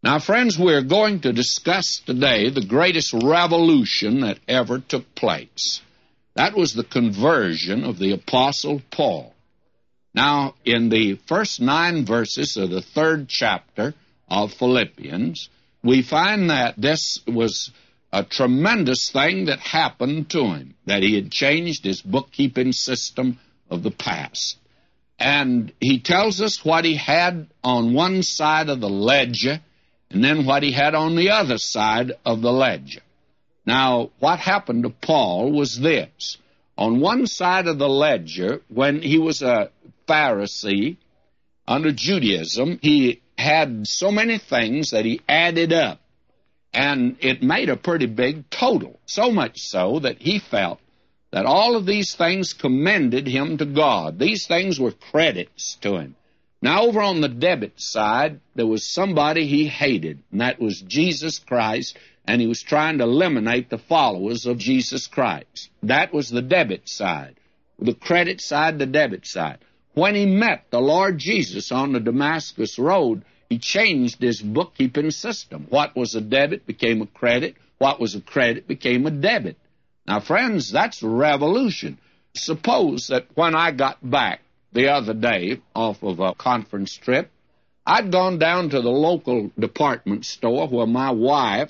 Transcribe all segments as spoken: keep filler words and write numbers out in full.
Now, friends, we're going to discuss today the greatest revolution that ever took place. That was the conversion of the Apostle Paul. Now, in the first nine verses of the third chapter of Philippians, we find that this was a tremendous thing that happened to him, that he had changed his bookkeeping system of the past. And he tells us what he had on one side of the ledger and then what he had on the other side of the ledger. Now, what happened to Paul was this. On one side of the ledger, when he was a Pharisee under Judaism, he had so many things that he added up, and it made a pretty big total, so much so that he felt that all of these things commended him to God. These things were credits to him. Now, over on the debit side, there was somebody he hated, and that was Jesus Christ, and he was trying to eliminate the followers of Jesus Christ. That was the debit side. The credit side, the debit side. When he met the Lord Jesus on the Damascus Road, he changed his bookkeeping system. What was a debit became a credit. What was a credit became a debit. Now, friends, that's a revolution. Suppose that when I got back the other day off of a conference trip, I'd gone down to the local department store where my wife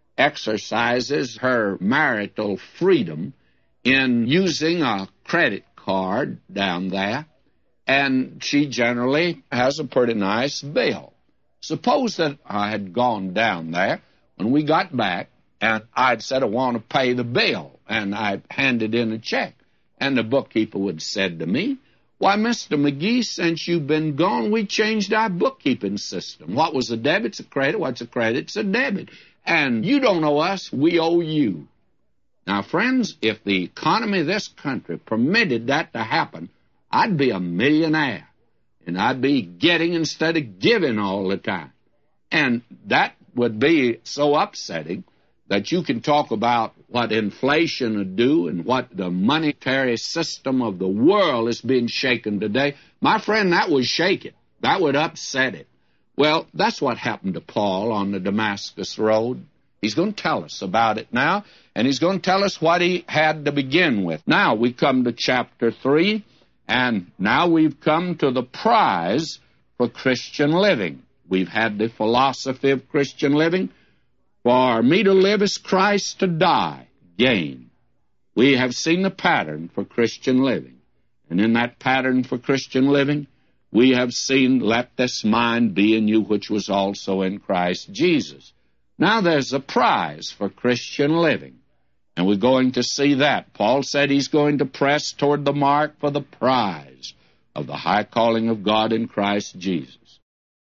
exercises her marital freedom in using a credit card down there, and she generally has a pretty nice bill. Suppose that I had gone down there when we got back, and I'd said I want to pay the bill, and I handed in a check, and the bookkeeper would have said to me, "Why, Mister McGee, since you've been gone, we changed our bookkeeping system. What was a debit? It's a credit. What's a credit? It's a debit. And you don't owe us, we owe you." Now, friends, if the economy of this country permitted that to happen, I'd be a millionaire, and I'd be getting instead of giving all the time. And that would be so upsetting that you can talk about what inflation would do and what the monetary system of the world is being shaken today. My friend, that would shake it. That would upset it. Well, that's what happened to Paul on the Damascus Road. He's going to tell us about it now, and he's going to tell us what he had to begin with. Now we come to chapter three, and now we've come to the prize for Christian living. We've had the philosophy of Christian living. For me to live is Christ, to die, gain. We have seen the pattern for Christian living. And in that pattern for Christian living, we have seen, let this mind be in you, which was also in Christ Jesus. Now there's a prize for Christian living, and we're going to see that. Paul said he's going to press toward the mark for the prize of the high calling of God in Christ Jesus.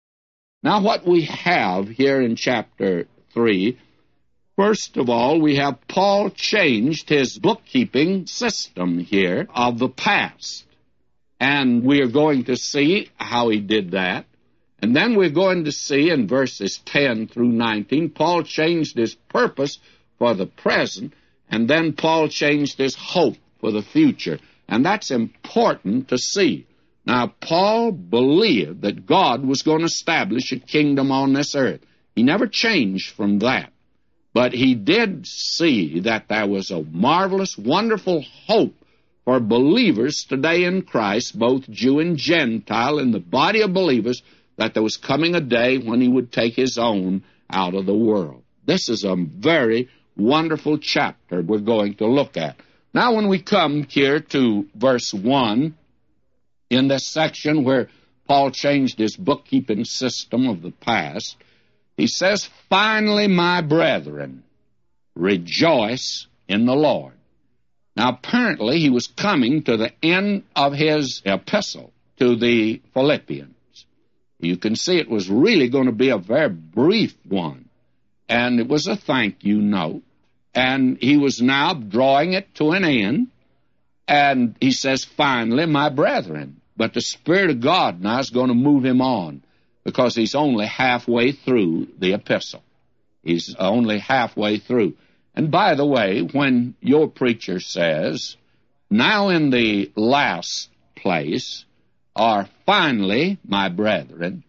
Now what we have here in chapter three, first of all, we have Paul changed his bookkeeping system here of the past. And we are going to see how he did that. And then we're going to see in verses ten through nineteen, Paul changed his purpose for the present, and then Paul changed his hope for the future. And that's important to see. Now, Paul believed that God was going to establish a kingdom on this earth. He never changed from that. But he did see that there was a marvelous, wonderful hope for believers today in Christ, both Jew and Gentile, in the body of believers, that there was coming a day when he would take his own out of the world. This is a very wonderful chapter we're going to look at. Now, when we come here to verse one, in this section where Paul changed his bookkeeping system of the past, he says, "Finally, my brethren, rejoice in the Lord." Now, apparently, he was coming to the end of his epistle to the Philippians. You can see it was really going to be a very brief one, and it was a thank you note, and he was now drawing it to an end, and he says, "Finally, my brethren." But the Spirit of God now is going to move him on, because he's only halfway through the epistle. He's only halfway through. And by the way, when your preacher says, "Now in the last place," or "finally, my brethren,"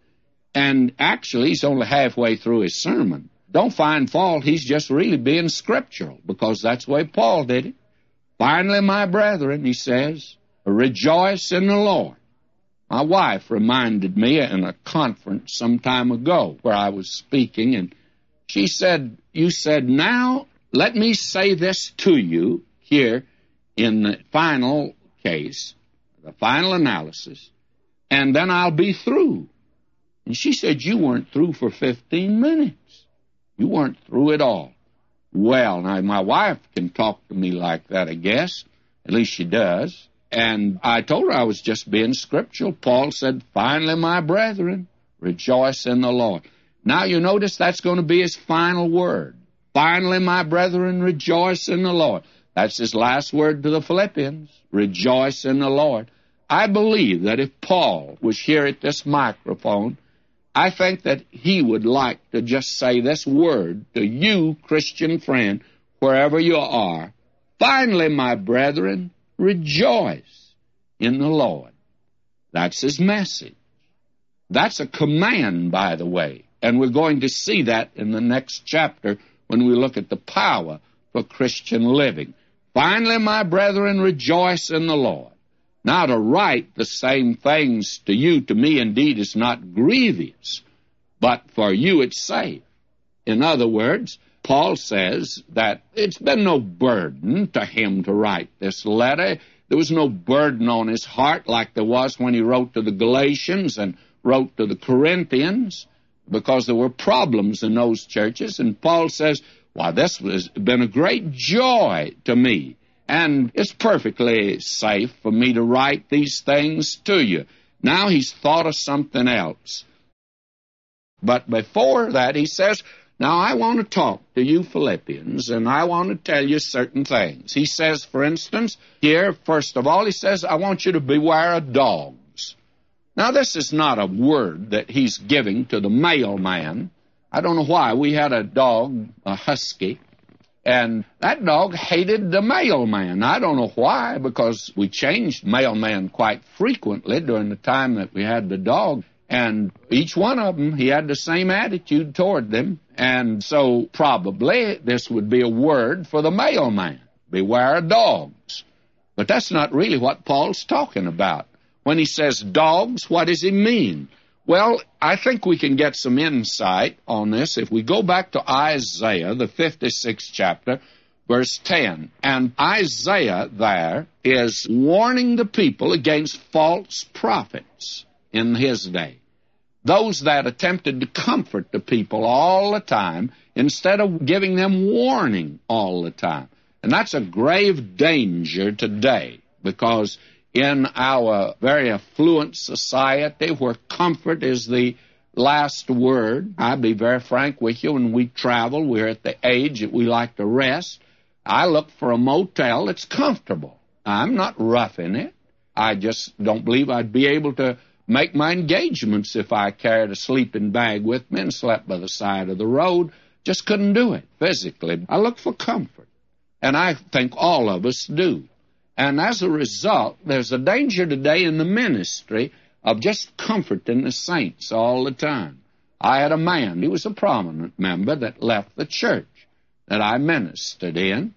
And actually, he's only halfway through his sermon. Don't find fault. He's just really being scriptural, because that's the way Paul did it. Finally, my brethren, he says, rejoice in the Lord. My wife reminded me in a conference some time ago where I was speaking, and she said, you said, now let me say this to you here in the final case, the final analysis, and then I'll be through. And she said, you weren't through for fifteen minutes. You weren't through at all. Well, now, my wife can talk to me like that, I guess. At least she does. And I told her I was just being scriptural. Paul said, finally, my brethren, rejoice in the Lord. Now, you notice that's going to be his final word. Finally, my brethren, rejoice in the Lord. That's his last word to the Philippians. Rejoice in the Lord. I believe that if Paul was here at this microphone, I think that he would like to just say this word to you, Christian friend, wherever you are. Finally, my brethren, rejoice in the Lord. That's his message. That's a command, by the way, and we're going to see that in the next chapter when we look at the power for Christian living. Finally, my brethren, rejoice in the Lord. Now, to write the same things to you, to me, indeed, is not grievous, but for you it's safe. In other words, Paul says that it's been no burden to him to write this letter. There was no burden on his heart like there was when he wrote to the Galatians and wrote to the Corinthians, because there were problems in those churches. And Paul says, well, this has been a great joy to me. And it's perfectly safe for me to write these things to you. Now he's thought of something else. But before that, he says, now I want to talk to you Philippians, and I want to tell you certain things. He says, for instance, here, first of all, he says, I want you to beware of dogs. Now, this is not a word that he's giving to the mailman. I don't know why. We had a dog, a husky, and that dog hated the mailman. I don't know why, because we changed mailman quite frequently during the time that we had the dog. And each one of them, he had the same attitude toward them. And so probably this would be a word for the mailman. Beware of dogs. But that's not really what Paul's talking about. When he says dogs, what does he mean? Well, I think we can get some insight on this if we go back to Isaiah, the fifty-sixth chapter, verse ten. And Isaiah there is warning the people against false prophets in his day. Those that attempted to comfort the people all the time instead of giving them warning all the time. And that's a grave danger today, because in our very affluent society where comfort is the last word, I'll be very frank with you, when we travel, we're at the age that we like to rest. I look for a motel that's comfortable. I'm not roughing it. I just don't believe I'd be able to make my engagements if I carried a sleeping bag with me and slept by the side of the road. Just couldn't do it physically. I look for comfort, and I think all of us do. And as a result, there's a danger today in the ministry of just comforting the saints all the time. I had a man, he was a prominent member, that left the church that I ministered in,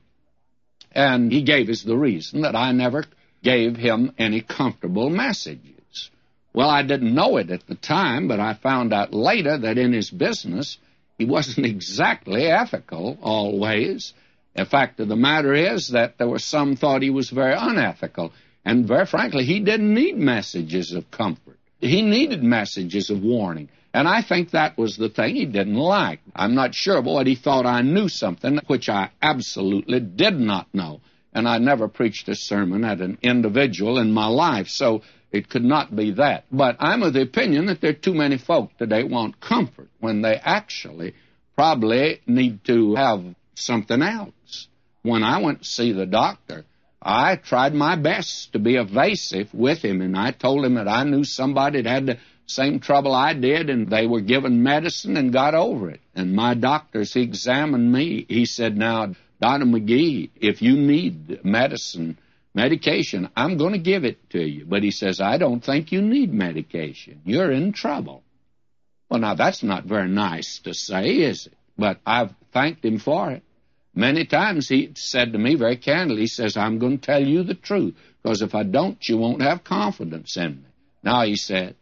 and he gave us the reason that I never gave him any comfortable messages. Well, I didn't know it at the time, but I found out later that in his business, he wasn't exactly ethical always. The fact of the matter is that there were some thought he was very unethical. And very frankly, he didn't need messages of comfort. He needed messages of warning. And I think that was the thing he didn't like. I'm not sure, but he thought I knew something, which I absolutely did not know. And I never preached a sermon at an individual in my life, so it could not be that. But I'm of the opinion that there are too many folk today want comfort when they actually probably need to have something else. When I went to see the doctor, I tried my best to be evasive with him, and I told him that I knew somebody that had the same trouble I did, and they were given medicine and got over it. And my doctors, he examined me. He said, now, Doctor McGee, if you need medicine, medication, I'm going to give it to you. But he says, I don't think you need medication. You're in trouble. Well, now, that's not very nice to say, is it? But I've thanked him for it. Many times he said to me very candidly, he says, I'm going to tell you the truth, because if I don't, you won't have confidence in me. Now, he said,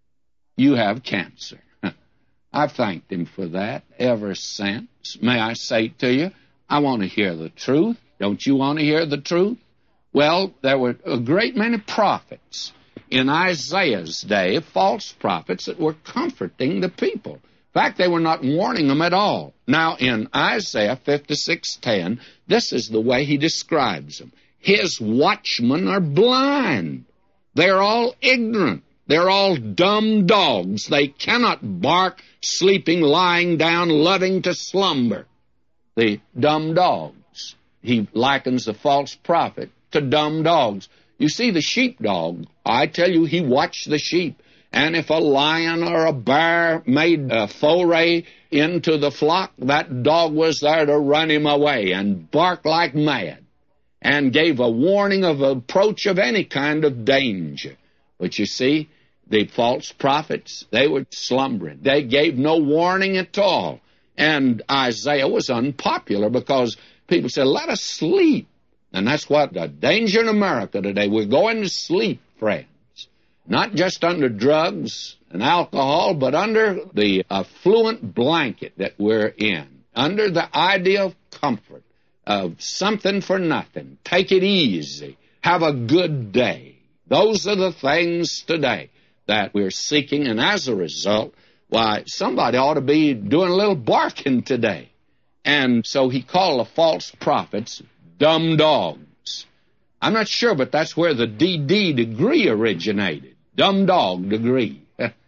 you have cancer. I've thanked him for that ever since. May I say to you, I want to hear the truth. Don't you want to hear the truth? Well, there were a great many prophets in Isaiah's day, false prophets that were comforting the people. In fact, they were not warning them at all. Now, in Isaiah fifty-six ten, this is the way he describes them. His watchmen are blind. They're all ignorant. They're all dumb dogs. They cannot bark, sleeping, lying down, loving to slumber. The dumb dogs. He likens the false prophet to dumb dogs. You see, the sheepdog, I tell you, he watched the sheep. And if a lion or a bear made a foray into the flock, that dog was there to run him away and bark like mad and gave a warning of approach of any kind of danger. But you see, the false prophets, they were slumbering. They gave no warning at all. And Isaiah was unpopular because people said, let us sleep. And that's what the danger in America today. We're going to sleep, friends. Not just under drugs and alcohol, but under the affluent blanket that we're in. Under the idea of comfort, of something for nothing. Take it easy. Have a good day. Those are the things today that we're seeking, and as a result, why, somebody ought to be doing a little barking today. And so he called the false prophets dumb dogs. I'm not sure, but that's where the D D degree originated. Dumb dog degree.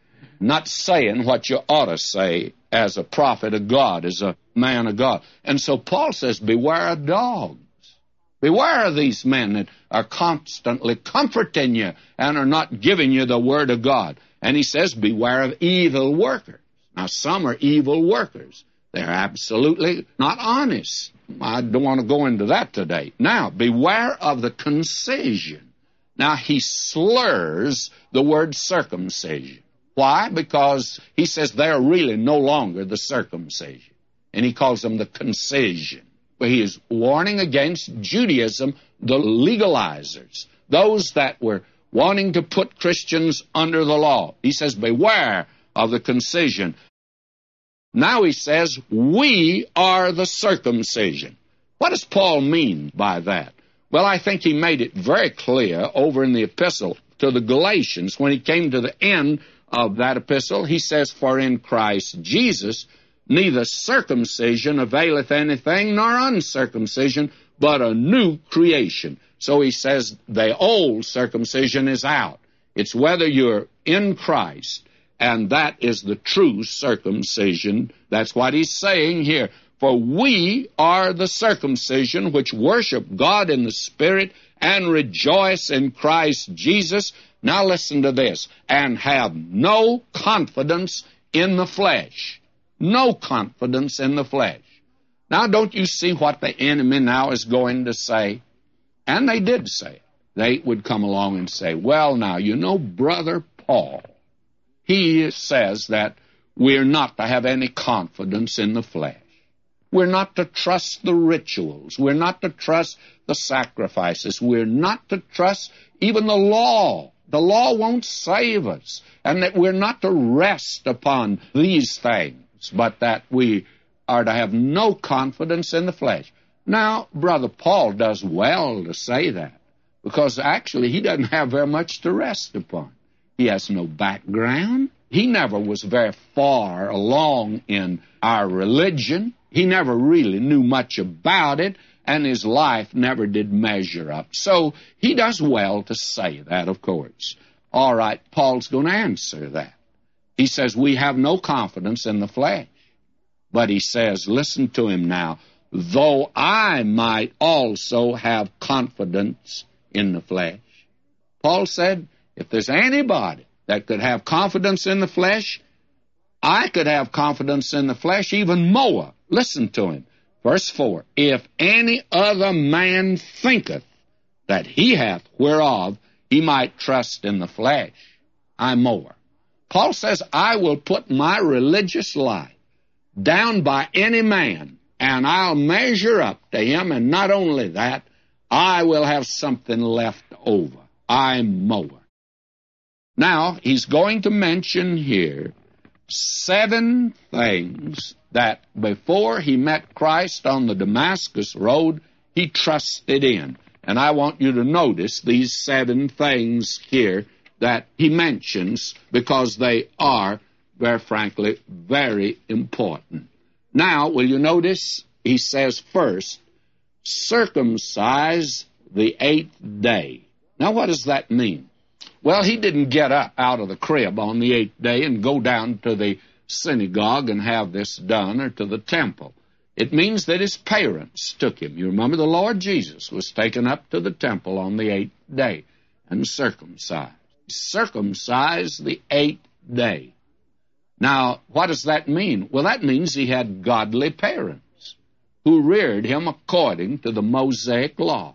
Not saying what you ought to say as a prophet of God, as a man of God. And so Paul says, beware of dogs. Beware of these men that are constantly comforting you and are not giving you the word of God. And he says, beware of evil workers. Now, some are evil workers. They're absolutely not honest. I don't want to go into that today. Now, beware of the concision. Now, he slurs the word circumcision. Why? Because he says they're really no longer the circumcision. And he calls them the concision. He is warning against Judaism, the legalizers, those that were wanting to put Christians under the law. He says, beware of the concision. Now he says, we are the circumcision. What does Paul mean by that? Well, I think he made it very clear over in the epistle to the Galatians. When he came to the end of that epistle, he says, for in Christ Jesus, neither circumcision availeth anything, nor uncircumcision, but a new creation. So he says the old circumcision is out. It's whether you're in Christ, and that is the true circumcision. That's what he's saying here. For we are the circumcision which worship God in the Spirit and rejoice in Christ Jesus. Now listen to this. And have no confidence in the flesh. No confidence in the flesh. Now, don't you see what the enemy now is going to say? And they did say it. They would come along and say, well, now, you know, Brother Paul, he says that we're not to have any confidence in the flesh. We're not to trust the rituals. We're not to trust the sacrifices. We're not to trust even the law. The law won't save us. And that we're not to rest upon these things, but that we are to have no confidence in the flesh. Now, Brother Paul does well to say that, because actually he doesn't have very much to rest upon. He has no background. He never was very far along in our religion. He never really knew much about it, and his life never did measure up. So he does well to say that, of course. All right, Paul's going to answer that. He says, we have no confidence in the flesh. But he says, listen to him now, though I might also have confidence in the flesh. Paul said, if there's anybody that could have confidence in the flesh, I could have confidence in the flesh even more. Listen to him. Verse four, if any other man thinketh that he hath whereof he might trust in the flesh, I more. Paul says, I will put my religious life down by any man, and I'll measure up to him, and not only that, I will have something left over. I'm more. Now, he's going to mention here seven things that before he met Christ on the Damascus road, he trusted in. And I want you to notice these seven things here that he mentions, because they are, very frankly, very important. Now, will you notice, he says first, circumcise the eighth day. Now, what does that mean? Well, he didn't get up out of the crib on the eighth day and go down to the synagogue and have this done, or to the temple. It means that his parents took him. You remember the Lord Jesus was taken up to the temple on the eighth day and circumcised. Circumcised the eighth day. Now, what does that mean? Well, that means he had godly parents who reared him according to the Mosaic law.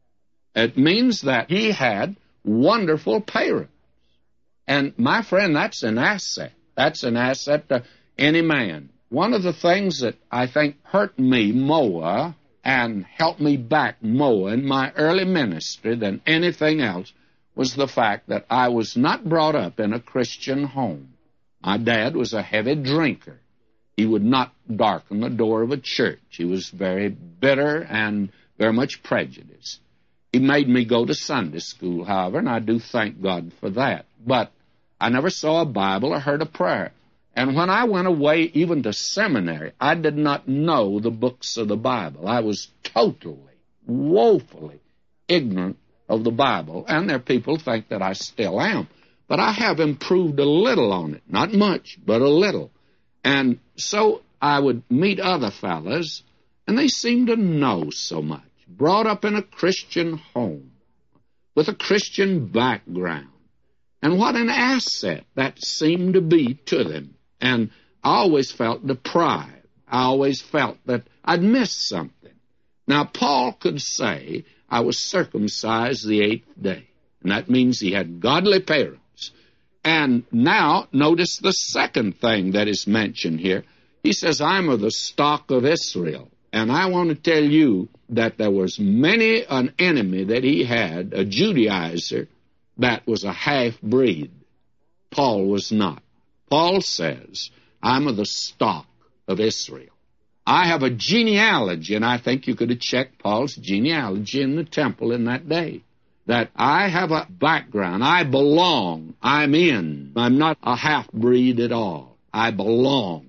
It means that he had wonderful parents. And, my friend, that's an asset. That's an asset to any man. One of the things that I think hurt me more and helped me back more in my early ministry than anything else was the fact that I was not brought up in a Christian home. My dad was a heavy drinker. He would not darken the door of a church. He was very bitter and very much prejudiced. He made me go to Sunday school, however, and I do thank God for that. But I never saw a Bible or heard a prayer. And when I went away even to seminary, I did not know the books of the Bible. I was totally, woefully ignorant of the Bible, and there are people who think that I still am. But I have improved a little on it. Not much, but a little. And so I would meet other fellas, and they seemed to know so much. Brought up in a Christian home, with a Christian background. And what an asset that seemed to be to them. And I always felt deprived. I always felt that I'd missed something. Now, Paul could say, I was circumcised the eighth day. And that means he had godly parents. And now, notice the second thing that is mentioned here. He says, I'm of the stock of Israel. And I want to tell you that there was many an enemy that he had, a Judaizer, that was a half-breed. Paul was not. Paul says, I'm of the stock of Israel. I have a genealogy, and I think you could have checked Paul's genealogy in the temple in that day, that I have a background. I belong. I'm in. I'm not a half-breed at all. I belong.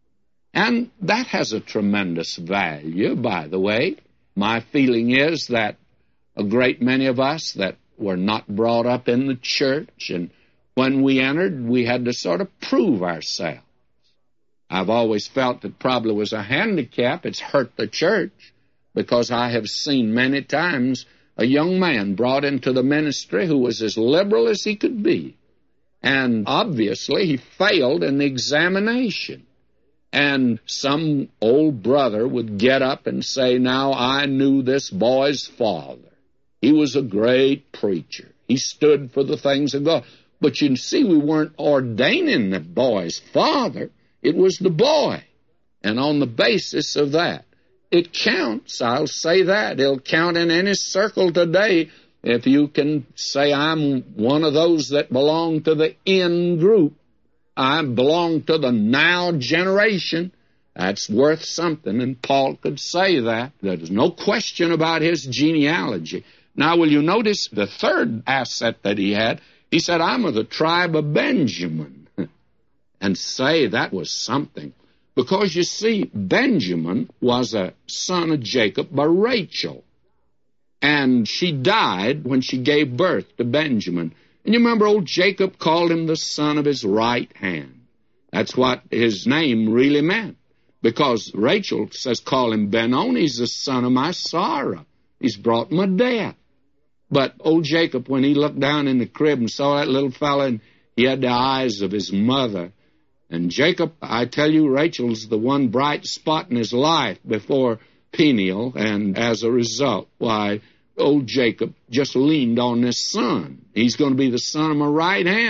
And that has a tremendous value, by the way. My feeling is that a great many of us that were not brought up in the church, and when we entered, we had to sort of prove ourselves. I've always felt it probably was a handicap. It's hurt the church, because I have seen many times a young man brought into the ministry who was as liberal as he could be. And obviously he failed in the examination. And some old brother would get up and say, now I knew this boy's father. He was a great preacher. He stood for the things of God. But you see, we weren't ordaining the boy's father. It was the boy. And on the basis of that, it counts. I'll say that. It'll count in any circle today if you can say, I'm one of those that belong to the in group. I belong to the now generation. That's worth something, and Paul could say that. There's no question about his genealogy. Now, will you notice the third asset that he had? He said, I'm of the tribe of Benjamin. And say that was something. Because, you see, Benjamin was a son of Jacob by Rachel. And she died when she gave birth to Benjamin. And you remember old Jacob called him the son of his right hand. That's what his name really meant. Because Rachel says, call him Ben-On, he's the son of my sorrow. He's brought my death. But old Jacob, when he looked down in the crib and saw that little fella, and he had the eyes of his mother. And Jacob, I tell you, Rachel's the one bright spot in his life before Peniel. And as a result, why, old Jacob just leaned on this son. He's going to be the son of my right hand.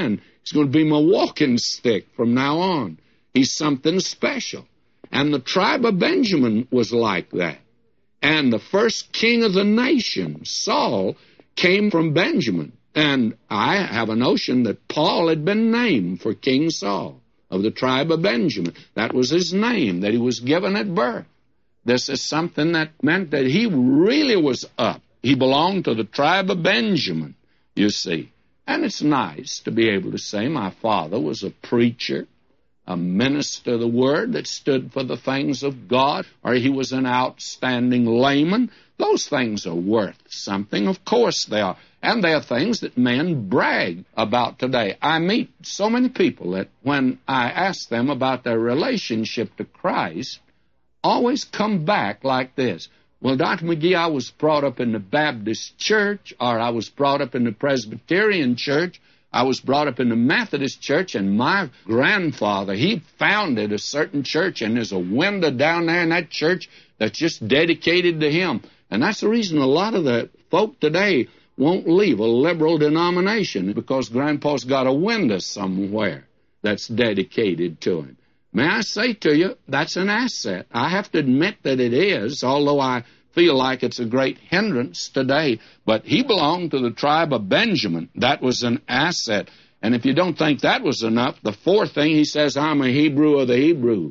He's going to be my walking stick from now on. He's something special. And the tribe of Benjamin was like that. And the first king of the nation, Saul, came from Benjamin. And I have a notion that Paul had been named for King Saul of the tribe of Benjamin. That was his name that he was given at birth. This is something that meant that he really was up. He belonged to the tribe of Benjamin, you see. And it's nice to be able to say my father was a preacher, a minister of the Word that stood for the things of God, or he was an outstanding layman. Those things are worth something. Of course they are. And they are things that men brag about today. I meet so many people that when I ask them about their relationship to Christ, always come back like this. Well, Doctor McGee, I was brought up in the Baptist church, or I was brought up in the Presbyterian church, I was brought up in the Methodist church, and my grandfather, he founded a certain church, and there's a window down there in that church that's just dedicated to him. And that's the reason a lot of the folk today won't leave a liberal denomination, because Grandpa's got a window somewhere that's dedicated to him. May I say to you, that's an asset. I have to admit that it is, although I feel like it's a great hindrance today. But he belonged to the tribe of Benjamin. That was an asset. And if you don't think that was enough, the fourth thing, he says, I'm a Hebrew of the Hebrew.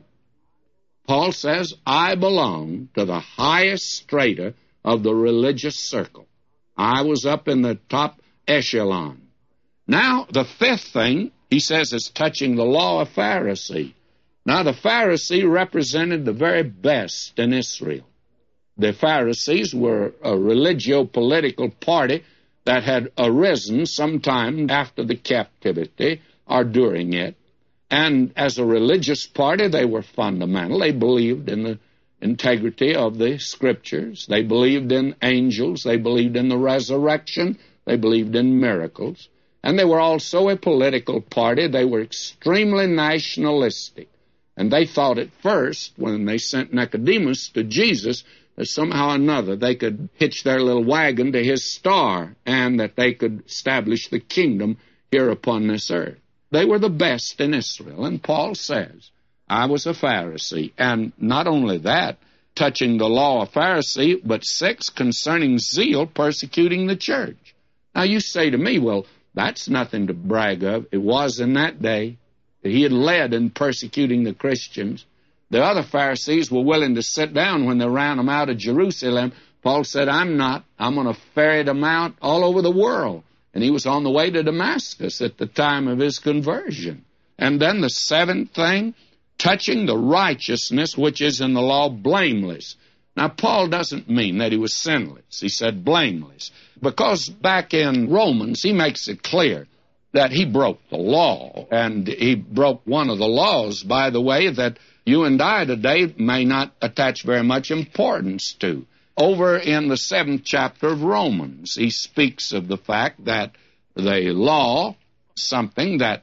Paul says, I belong to the highest strata of the religious circle. I was up in the top echelon. Now, the fifth thing, he says, is touching the law of Pharisee. Now, the Pharisee represented the very best in Israel. The Pharisees were a religio-political party that had arisen sometime after the captivity or during it. And as a religious party, they were fundamental. They believed in the integrity of the Scriptures. They believed in angels. They believed in the resurrection. They believed in miracles. And they were also a political party. They were extremely nationalistic. And they thought at first, when they sent Nicodemus to Jesus, that somehow or another they could hitch their little wagon to his star and that they could establish the kingdom here upon this earth. They were the best in Israel. And Paul says, I was a Pharisee. And not only that, touching the law of Pharisee, but six, concerning zeal, persecuting the church. Now you say to me, well, that's nothing to brag of. It was in that day. He had led in persecuting the Christians. The other Pharisees were willing to sit down when they ran them out of Jerusalem. Paul said, I'm not. I'm going to ferry them out all over the world. And he was on the way to Damascus at the time of his conversion. And then the seventh thing, touching the righteousness which is in the law, blameless. Now, Paul doesn't mean that he was sinless. He said blameless. Because back in Romans, he makes it clear that he broke the law. And he broke one of the laws, by the way, that you and I today may not attach very much importance to. Over in the seventh chapter of Romans, he speaks of the fact that the law, something that,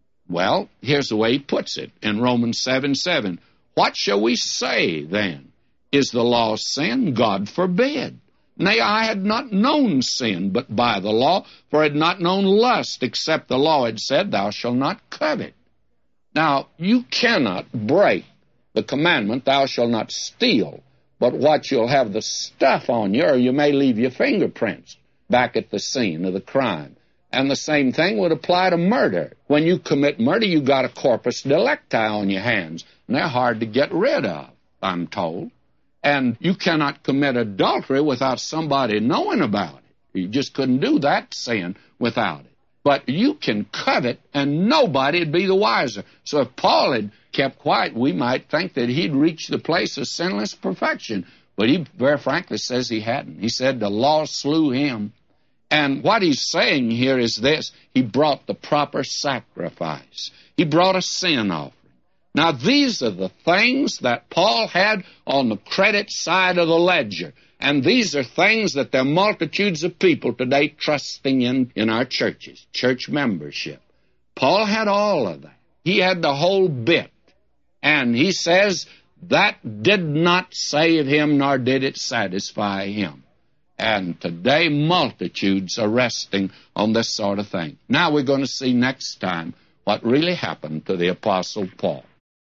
well, here's the way he puts it in Romans seven seven. What shall we say then? Is the law sin? God forbid. Nay, I had not known sin but by the law, for I had not known lust, except the law had said, thou shalt not covet. Now, you cannot break the commandment, thou shalt not steal, but what you'll have the stuff on you, or you may leave your fingerprints back at the scene of the crime. And the same thing would apply to murder. When you commit murder, you got a corpus delicti on your hands, and they're hard to get rid of, I'm told. And you cannot commit adultery without somebody knowing about it. You just couldn't do that sin without it. But you can covet, and nobody would be the wiser. So if Paul had kept quiet, we might think that he'd reached the place of sinless perfection. But he very frankly says he hadn't. He said the law slew him. And what he's saying here is this. He brought the proper sacrifice. He brought a sin offering. Now, these are the things that Paul had on the credit side of the ledger. And these are things that there are multitudes of people today trusting in in our churches, church membership. Paul had all of that. He had the whole bit. And he says that did not save him, nor did it satisfy him. And today, multitudes are resting on this sort of thing. Now we're going to see next time what really happened to the Apostle Paul.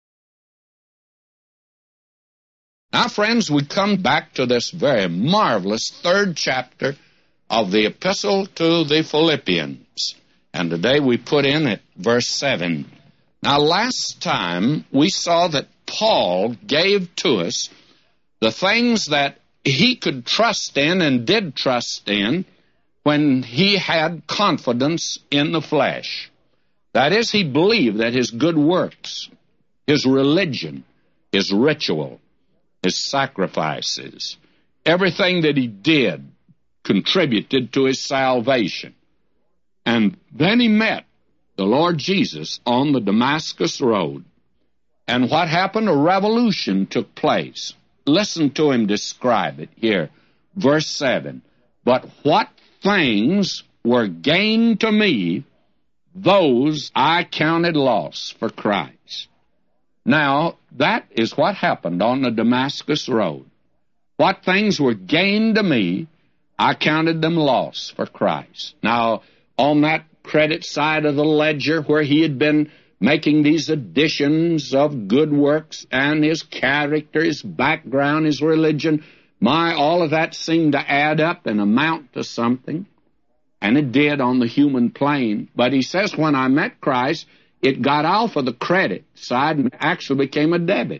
Now, friends, we come back to this very marvelous third chapter of the Epistle to the Philippians. And today we put in at verse seven. Now, last time we saw that Paul gave to us the things that he could trust in and did trust in when he had confidence in the flesh. That is, he believed that his good works, his religion, his ritual, his sacrifices, everything that he did contributed to his salvation. And then he met the Lord Jesus on the Damascus Road. And what happened? A revolution took place. Listen to him describe it here. Verse seven. But what things were gained to me, those I counted loss for Christ. Now, that is what happened on the Damascus Road. What things were gained to me, I counted them loss for Christ. Now, on that credit side of the ledger where he had been making these additions of good works and his character, his background, his religion, my, all of that seemed to add up and amount to something. And it did on the human plane. But he says, when I met Christ, it got off of the credit side and actually became a debit.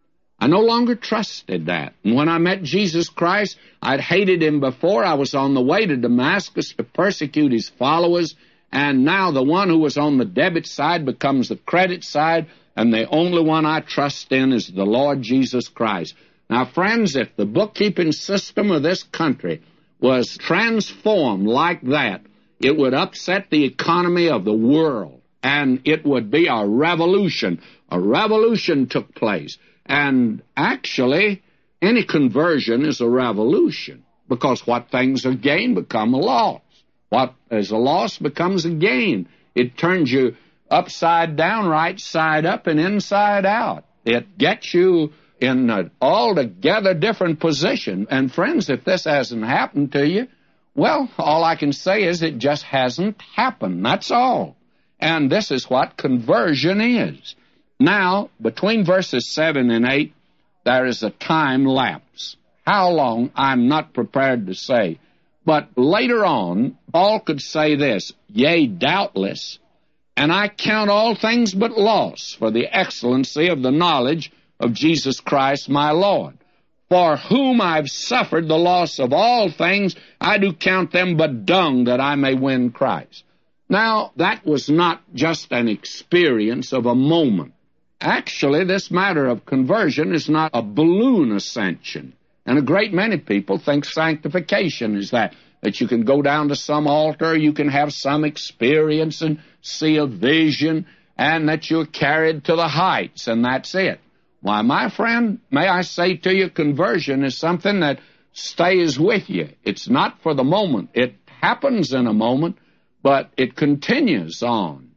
I no longer trusted that. And when I met Jesus Christ, I'd hated him before. I was on the way to Damascus to persecute his followers. And now the one who was on the debit side becomes the credit side, and the only one I trust in is the Lord Jesus Christ. Now, friends, if the bookkeeping system of this country was transformed like that, it would upset the economy of the world, and it would be a revolution. A revolution took place. And actually, any conversion is a revolution, because what things are gained become a loss. What is a loss becomes a gain. It turns you upside down, right side up, and inside out. It gets you in an altogether different position. And friends, if this hasn't happened to you, well, all I can say is it just hasn't happened. That's all. And this is what conversion is. Now, between verses seven and eight, there is a time lapse. How long, I'm not prepared to say. But later on, Paul could say this, yea, doubtless, and I count all things but loss for the excellency of the knowledge of Jesus Christ my Lord, for whom I've suffered the loss of all things, I do count them but dung that I may win Christ. Now, that was not just an experience of a moment. Actually, this matter of conversion is not a balloon ascension. And a great many people think sanctification is that, that you can go down to some altar, you can have some experience and see a vision, and that you're carried to the heights, and that's it. Why, my friend, may I say to you, conversion is something that stays with you. It's not for the moment. It happens in a moment, but it continues on.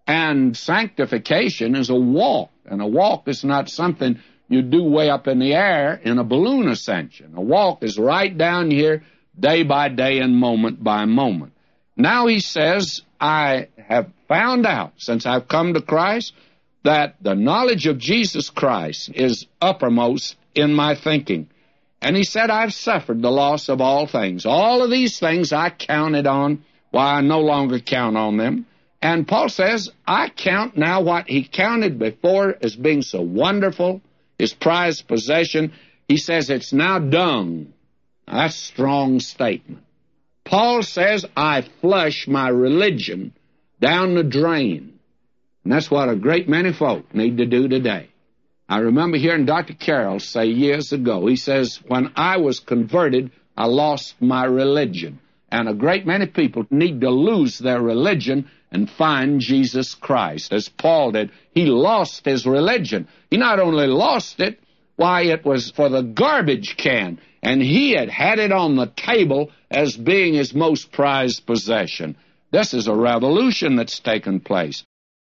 And sanctification is a walk, and a walk is not something you do way up in the air in a balloon ascension. A walk is right down here, day by day and moment by moment. Now he says, I have found out, since I've come to Christ, that the knowledge of Jesus Christ is uppermost in my thinking. And he said, I've suffered the loss of all things. All of these things I counted on, why I no longer count on them. And Paul says, I count now what he counted before as being so wonderful, his prized possession. He says it's now dung. That's a strong statement. Paul says, I flush my religion down the drain. And that's what a great many folk need to do today. I remember hearing Doctor Carroll say years ago, he says, when I was converted, I lost my religion. And a great many people need to lose their religion and find Jesus Christ, as Paul did. He lost his religion. He not only lost it, why, it was for the garbage can, and he had had it on the table as being his most prized possession. This is a revolution that's taken place.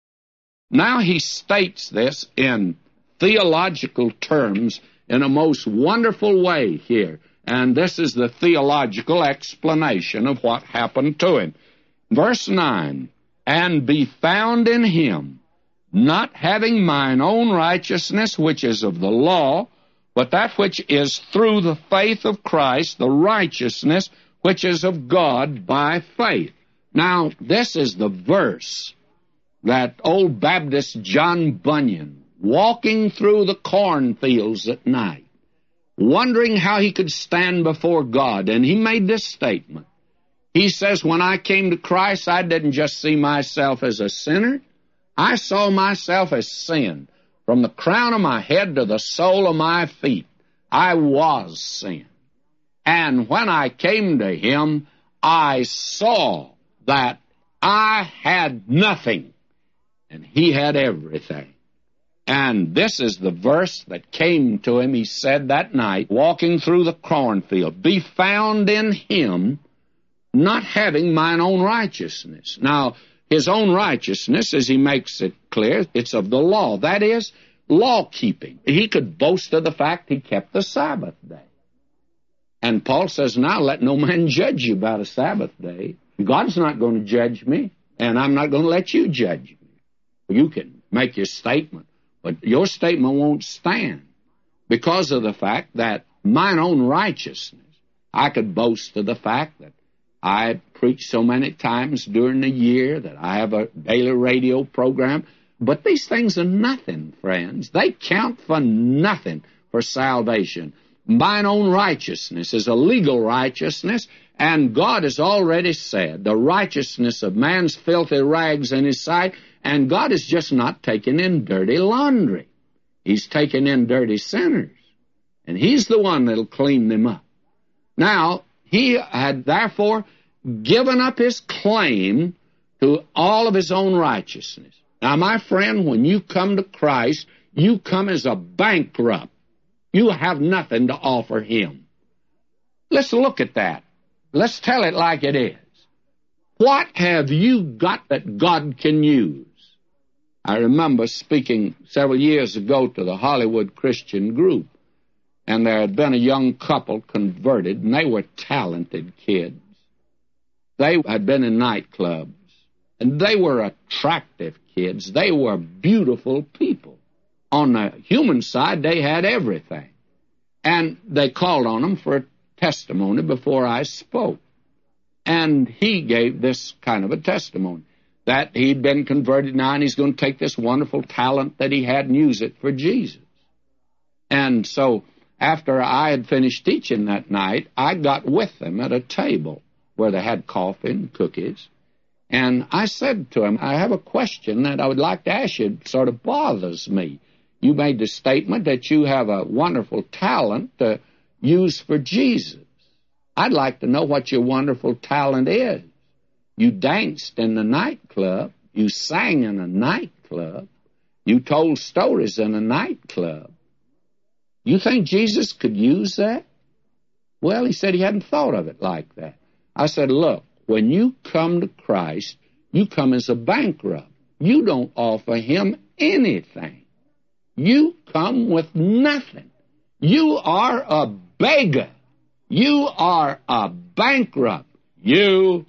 Now he states this in theological terms in a most wonderful way here. And this is the theological explanation of what happened to him. Verse nine, and be found in him, not having mine own righteousness, which is of the law, but that which is through the faith of Christ, the righteousness which is of God by faith. Now, this is the verse that old Baptist John Bunyan, walking through the cornfields at night, wondering how he could stand before God, and he made this statement. He says, when I came to Christ, I didn't just see myself as a sinner. I saw myself as sin. From the crown of my head to the sole of my feet, I was sin. And when I came to him, I saw that I had nothing, and he had everything. And this is the verse that came to him, he said that night, walking through the cornfield, be found in him, not having mine own righteousness. Now, his own righteousness, as he makes it clear, it's of the law. That is, law-keeping. He could boast of the fact he kept the Sabbath day. And Paul says, now let no man judge you about a Sabbath day. God's not going to judge me, and I'm not going to let you judge me. You can make your statement, but your statement won't stand because of the fact that mine own righteousness, I could boast of the fact that I preach so many times during the year, that I have a daily radio program. But these things are nothing, friends. They count for nothing for salvation. Mine own righteousness is a legal righteousness, and God has already said the righteousness of man's filthy rags in his sight, and God is just not taking in dirty laundry. He's taking in dirty sinners, and he's the one that'll clean them up. Now, he had therefore given up his claim to all of his own righteousness. Now, my friend, when you come to Christ, you come as a bankrupt. You have nothing to offer him. Let's look at that. Let's tell it like it is. What have you got that God can use? I remember speaking several years ago to the Hollywood Christian group, and there had been a young couple converted, and they were talented kids. They had been in nightclubs, and they were attractive kids. They were beautiful people. On the human side, they had everything. And they called on him for a testimony before I spoke. And he gave this kind of a testimony, that he'd been converted now, and he's going to take this wonderful talent that he had and use it for Jesus. And so after I had finished teaching that night, I got with them at a table where they had coffee and cookies. And I said to him, I have a question that I would like to ask you. It sort of bothers me. You made the statement that you have a wonderful talent to use for Jesus. I'd like to know what your wonderful talent is. You danced in the nightclub. You sang in a nightclub. You told stories in a nightclub. You think Jesus could use that? Well, he said he hadn't thought of it like that. I said, look, when you come to Christ, you come as a bankrupt. You don't offer him anything. You come with nothing. You are a beggar. You are a bankrupt. You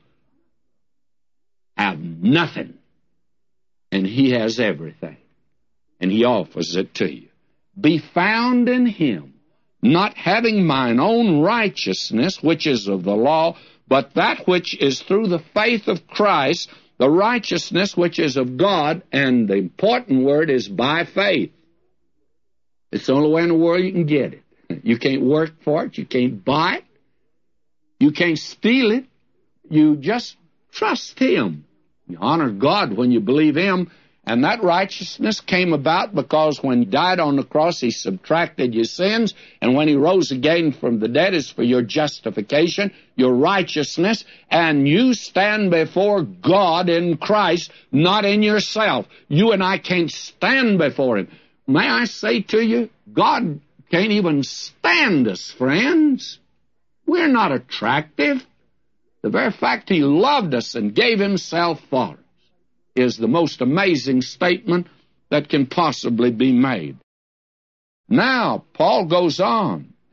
have nothing. And he has everything. And he offers it to you. Be found in him, not having mine own righteousness, which is of the law, but that which is through the faith of Christ, the righteousness which is of God, and the important word is by faith. It's the only way in the world you can get it. You can't work for it. You can't buy it. You can't steal it. You just trust him. You honor God when you believe him. And that righteousness came about because when he died on the cross, he subtracted your sins. And when he rose again from the dead, it's for your justification, your righteousness. And you stand before God in Christ, not in yourself. You and I can't stand before him. May I say to you, God can't even stand us, friends. We're not attractive. The very fact he loved us and gave himself for us is the most amazing statement that can possibly be made. Now, Paul goes on,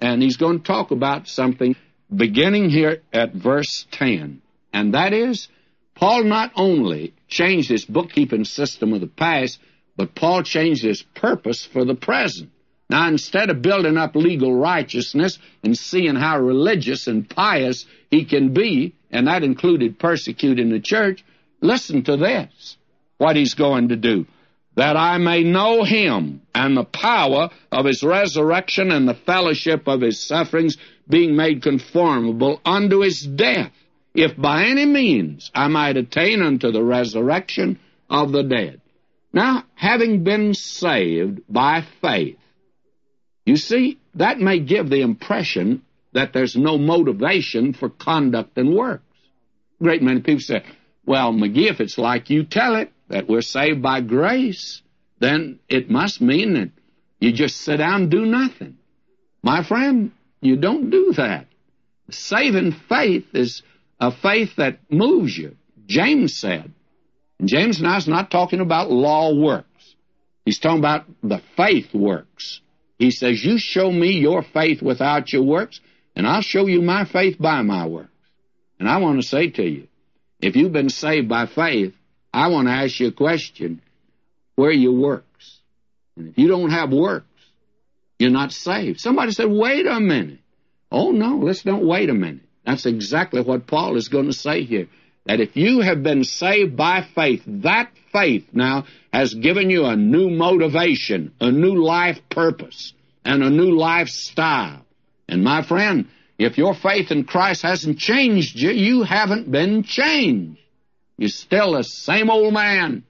And he's going to talk about something beginning here at verse ten. And that is, Paul not only changed his bookkeeping system of the past, but Paul changed his purpose for the present. Now, instead of building up legal righteousness and seeing how religious and pious he can be, and that included persecuting the church, listen to this, what he's going to do. That I may know him and the power of his resurrection and the fellowship of his sufferings, being made conformable unto his death, if by any means I might attain unto the resurrection of the dead. Now, having been saved by faith, you see, that may give the impression that there's no motivation for conduct and works. A great many people say, well, McGee, if it's like you tell it, that we're saved by grace, then it must mean that you just sit down and do nothing. My friend, you don't do that. Saving faith is a faith that moves you. James said, and James now is not talking about law works. He's talking about the faith works. He says, you show me your faith without your works, and I'll show you my faith by my works. And I want to say to you, if you've been saved by faith, I want to ask you a question. Where are your works? And if you don't have works, you're not saved. Somebody said, wait a minute. Oh, no, let's don't wait a minute. That's exactly what Paul is going to say here. That if you have been saved by faith, that faith now has given you a new motivation, a new life purpose, and a new lifestyle. And my friend, if your faith in Christ hasn't changed you, you haven't been changed. You're still the same old man.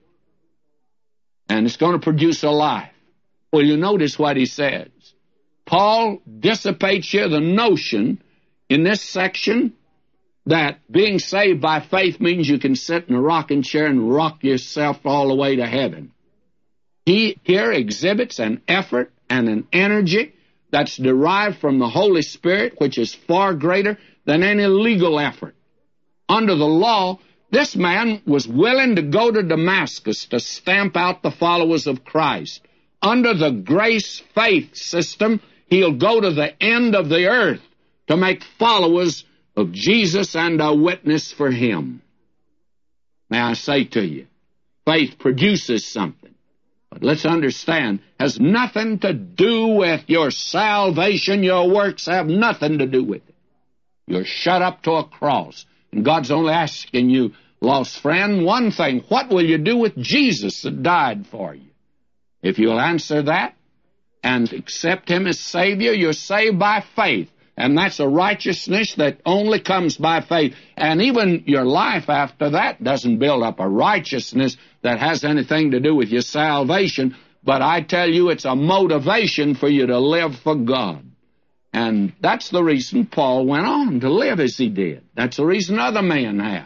And it's going to produce a life. Well, you notice what he says. Paul dissipates here the notion in this section that being saved by faith means you can sit in a rocking chair and rock yourself all the way to heaven. He here exhibits an effort and an energy that's derived from the Holy Spirit, which is far greater than any legal effort. Under the law, this man was willing to go to Damascus to stamp out the followers of Christ. Under the grace-faith system, he'll go to the end of the earth to make followers of Jesus and a witness for him. May I say to you, faith produces something. But let's understand, has nothing to do with your salvation. Your works have nothing to do with it. You're shut up to a cross. And God's only asking you, lost friend, one thing. What will you do with Jesus that died for you? If you'll answer that and accept him as Savior, you're saved by faith. And that's a righteousness that only comes by faith. And even your life after that doesn't build up a righteousness that has anything to do with your salvation. But I tell you, it's a motivation for you to live for God. And that's the reason Paul went on to live as he did. That's the reason other men have.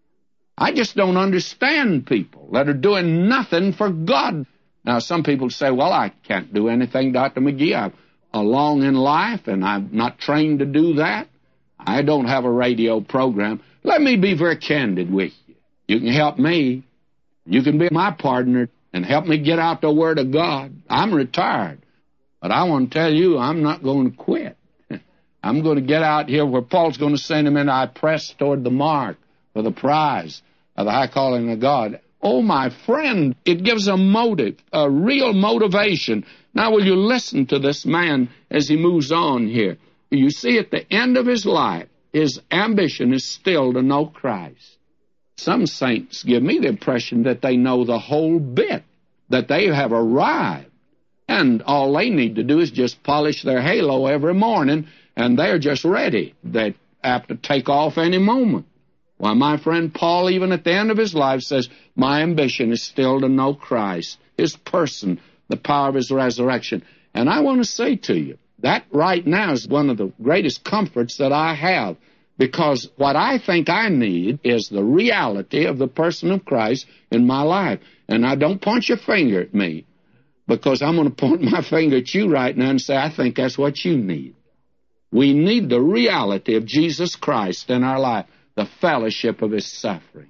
I just don't understand people that are doing nothing for God. Now, some people say, well, I can't do anything, Doctor McGee. I'm along in life, and I'm not trained to do that. I don't have a radio program. Let me be very candid with you. You can help me. You can be my partner and help me get out the Word of God. I'm retired. But I want to tell you, I'm not going to quit. I'm going to get out here where Paul's going to send him in. I press toward the mark for the prize of the high calling of God. Oh, my friend, it gives a motive, a real motivation. Now, will you listen to this man as he moves on here? You see, at the end of his life, his ambition is still to know Christ. Some saints give me the impression that they know the whole bit, that they have arrived. And all they need to do is just polish their halo every morning, and they're just ready. They're apt to take off any moment. Why, my friend Paul, even at the end of his life, says, my ambition is still to know Christ, his person, the power of his resurrection. And I want to say to you, that right now is one of the greatest comforts that I have, because what I think I need is the reality of the person of Christ in my life. And I don't point your finger at me, because I'm going to point my finger at you right now and say, I think that's what you need. We need the reality of Jesus Christ in our life, the fellowship of his suffering.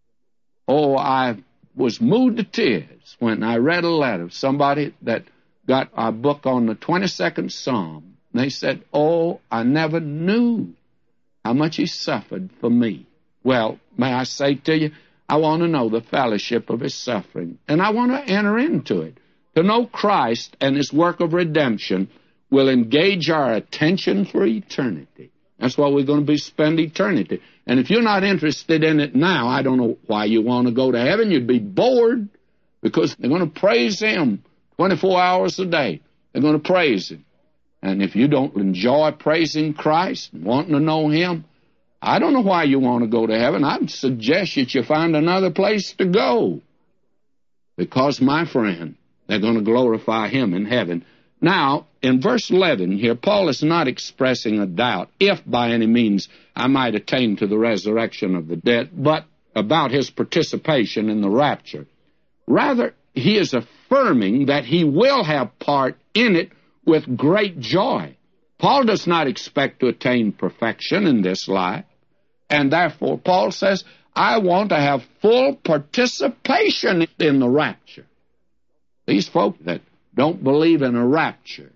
Oh, I was moved to tears when I read a letter of somebody that got a book on the twenty-second Psalm, And they said, oh, I never knew how much he suffered for me. Well, may I say to you, I want to know the fellowship of his suffering, and I want to enter into it. To know Christ and his work of redemption will engage our attention for eternity. That's why we're going to be spend eternity. And if you're not interested in it now, I don't know why you want to go to heaven. You'd be bored, because they're going to praise him twenty-four hours a day. They're going to praise him. And if you don't enjoy praising Christ and wanting to know him, I don't know why you want to go to heaven. I'd suggest that you find another place to go. Because, my friend, they're going to glorify him in heaven. Now, in verse eleven here, Paul is not expressing a doubt if by any means I might attain to the resurrection of the dead, but about his participation in the rapture. Rather, he is affirming that he will have part in it with great joy. Paul does not expect to attain perfection in this life, and therefore Paul says, I want to have full participation in the rapture. These folk that don't believe in a rapture,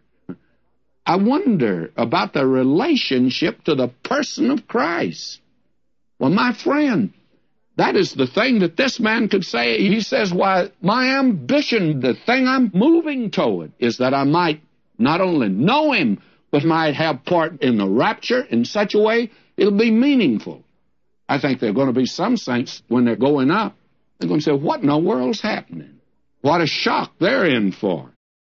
I wonder about their relationship to the person of Christ. Well, my friend, that is the thing that this man could say. He says, why, my ambition, the thing I'm moving toward, is that I might not only know him, but might have part in the rapture in such a way it'll be meaningful. I think there are going to be some saints, when they're going up, they're going to say, what in the world's happening? What a shock they're in for.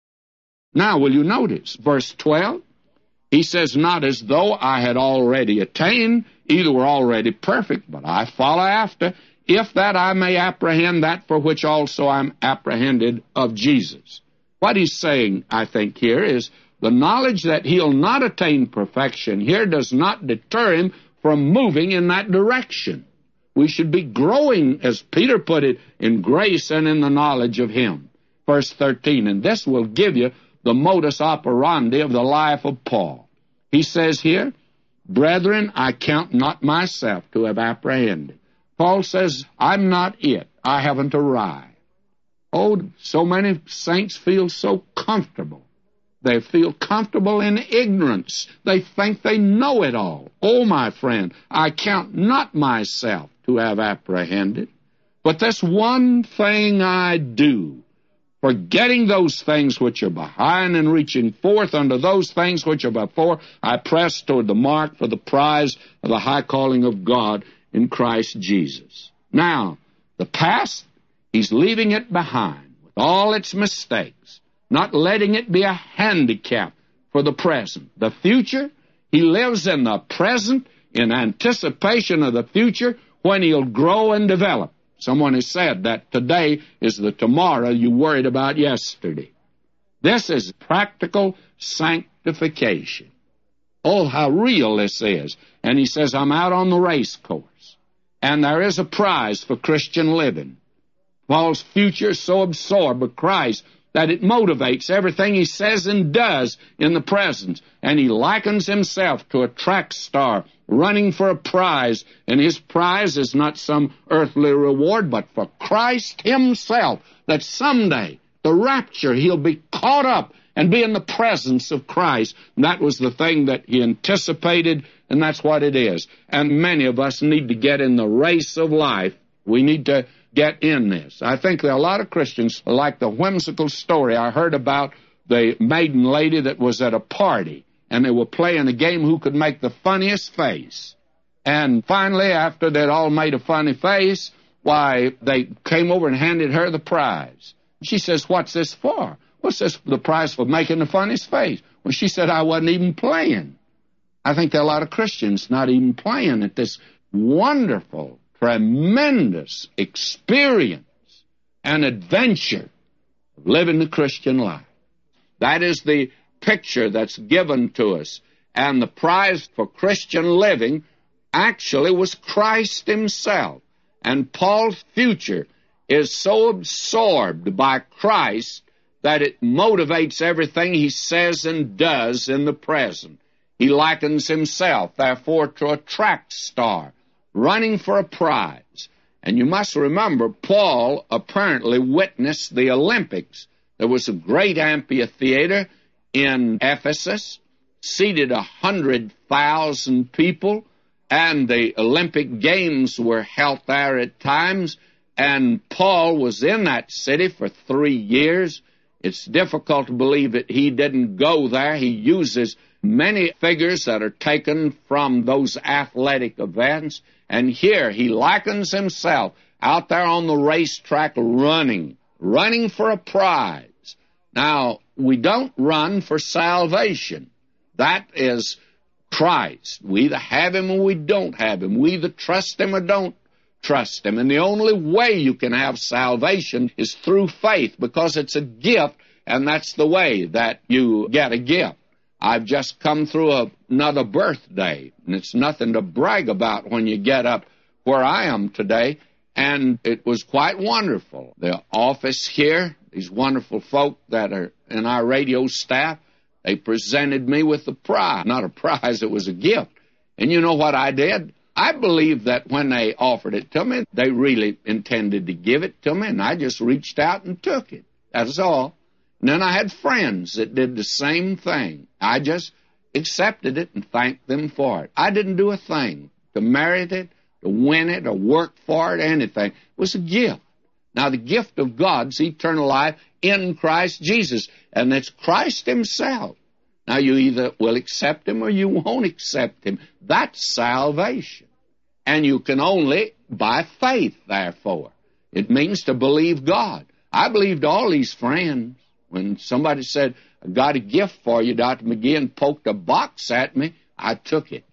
Now, will you notice, verse twelve? He says, not as though I had already attained, either were already perfect, but I follow after, if that I may apprehend that for which also I'm apprehended of Jesus. What he's saying, I think, here is the knowledge that he'll not attain perfection here does not deter him from moving in that direction. We should be growing, as Peter put it, in grace and in the knowledge of him. Verse thirteen, and this will give you the modus operandi of the life of Paul. He says here, brethren, I count not myself to have apprehended. Paul says, I'm not it. I haven't arrived. Oh, so many saints feel so comfortable. They feel comfortable in ignorance. They think they know it all. Oh, my friend, I count not myself to have apprehended, but this one thing I do, forgetting those things which are behind and reaching forth unto those things which are before, I press toward the mark for the prize of the high calling of God in Christ Jesus. Now, the past, he's leaving it behind with all its mistakes, not letting it be a handicap for the present. The future, he lives in the present in anticipation of the future when he'll grow and develop. Someone has said that today is the tomorrow you worried about yesterday. This is practical sanctification. Oh, how real this is. And he says, I'm out on the race course, and there is a prize for Christian living. Paul's future is so absorbed with Christ that it motivates everything he says and does in the present. And he likens himself to a track star running for a prize, and his prize is not some earthly reward, but for Christ himself, that someday, the rapture, he'll be caught up and be in the presence of Christ. And that was the thing that he anticipated, and that's what it is. And many of us need to get in the race of life. We need to get in this. I think there are a lot of Christians, like the whimsical story I heard about the maiden lady that was at a party, and they were playing a game who could make the funniest face. And finally, after they'd all made a funny face, why, they came over and handed her the prize. She says, what's this for? What's this, the prize for making the funniest face? Well, she said, I wasn't even playing. I think there are a lot of Christians not even playing at this wonderful, tremendous experience and adventure of living the Christian life. That is the picture that's given to us. And the prize for Christian living actually was Christ himself. And Paul's future is so absorbed by Christ that it motivates everything he says and does in the present. He likens himself, therefore, to a track star running for a prize. And you must remember, Paul apparently witnessed the Olympics. There was a great amphitheater in Ephesus, seated a hundred thousand people, and the Olympic Games were held there at times, and Paul was in that city for three years. It's difficult to believe that he didn't go there. He uses many figures that are taken from those athletic events, and here he likens himself out there on the racetrack running, running for a prize. Now, we don't run for salvation. That is Christ. We either have Him or we don't have Him. We either trust Him or don't trust Him. And the only way you can have salvation is through faith, because it's a gift, and that's the way that you get a gift. I've just come through a, another birthday, and it's nothing to brag about when you get up where I am today, and it was quite wonderful. The office here, these wonderful folk that are in our radio staff, they presented me with a prize. Not a prize, it was a gift. And you know what I did? I believe that when they offered it to me, they really intended to give it to me, and I just reached out and took it. That's all. And then I had friends that did the same thing. I just accepted it and thanked them for it. I didn't do a thing to merit it, to win it, or work for it, anything. It was a gift. Now, the gift of God's eternal life in Christ Jesus, and it's Christ Himself. Now, you either will accept Him or you won't accept Him. That's salvation. And you can only by faith, therefore. It means to believe God. I believed all these friends. When somebody said, I got a gift for you, Doctor McGee, and poked a box at me, I took it.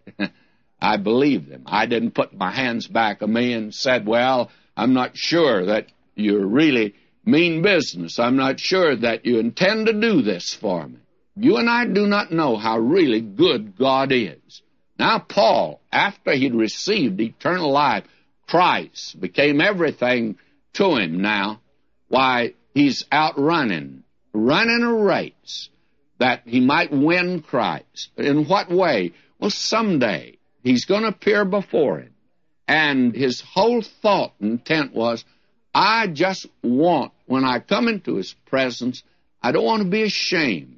I believed them. I didn't put my hands back of me and said, well, I'm not sure that you really mean business. I'm not sure that you intend to do this for me. You and I do not know how really good God is. Now, Paul, after he'd received eternal life, Christ became everything to him now. Why, he's out running, running a race that he might win Christ. In what way? Well, someday he's going to appear before him. And his whole thought and intent was, I just want, when I come into His presence, I don't want to be ashamed.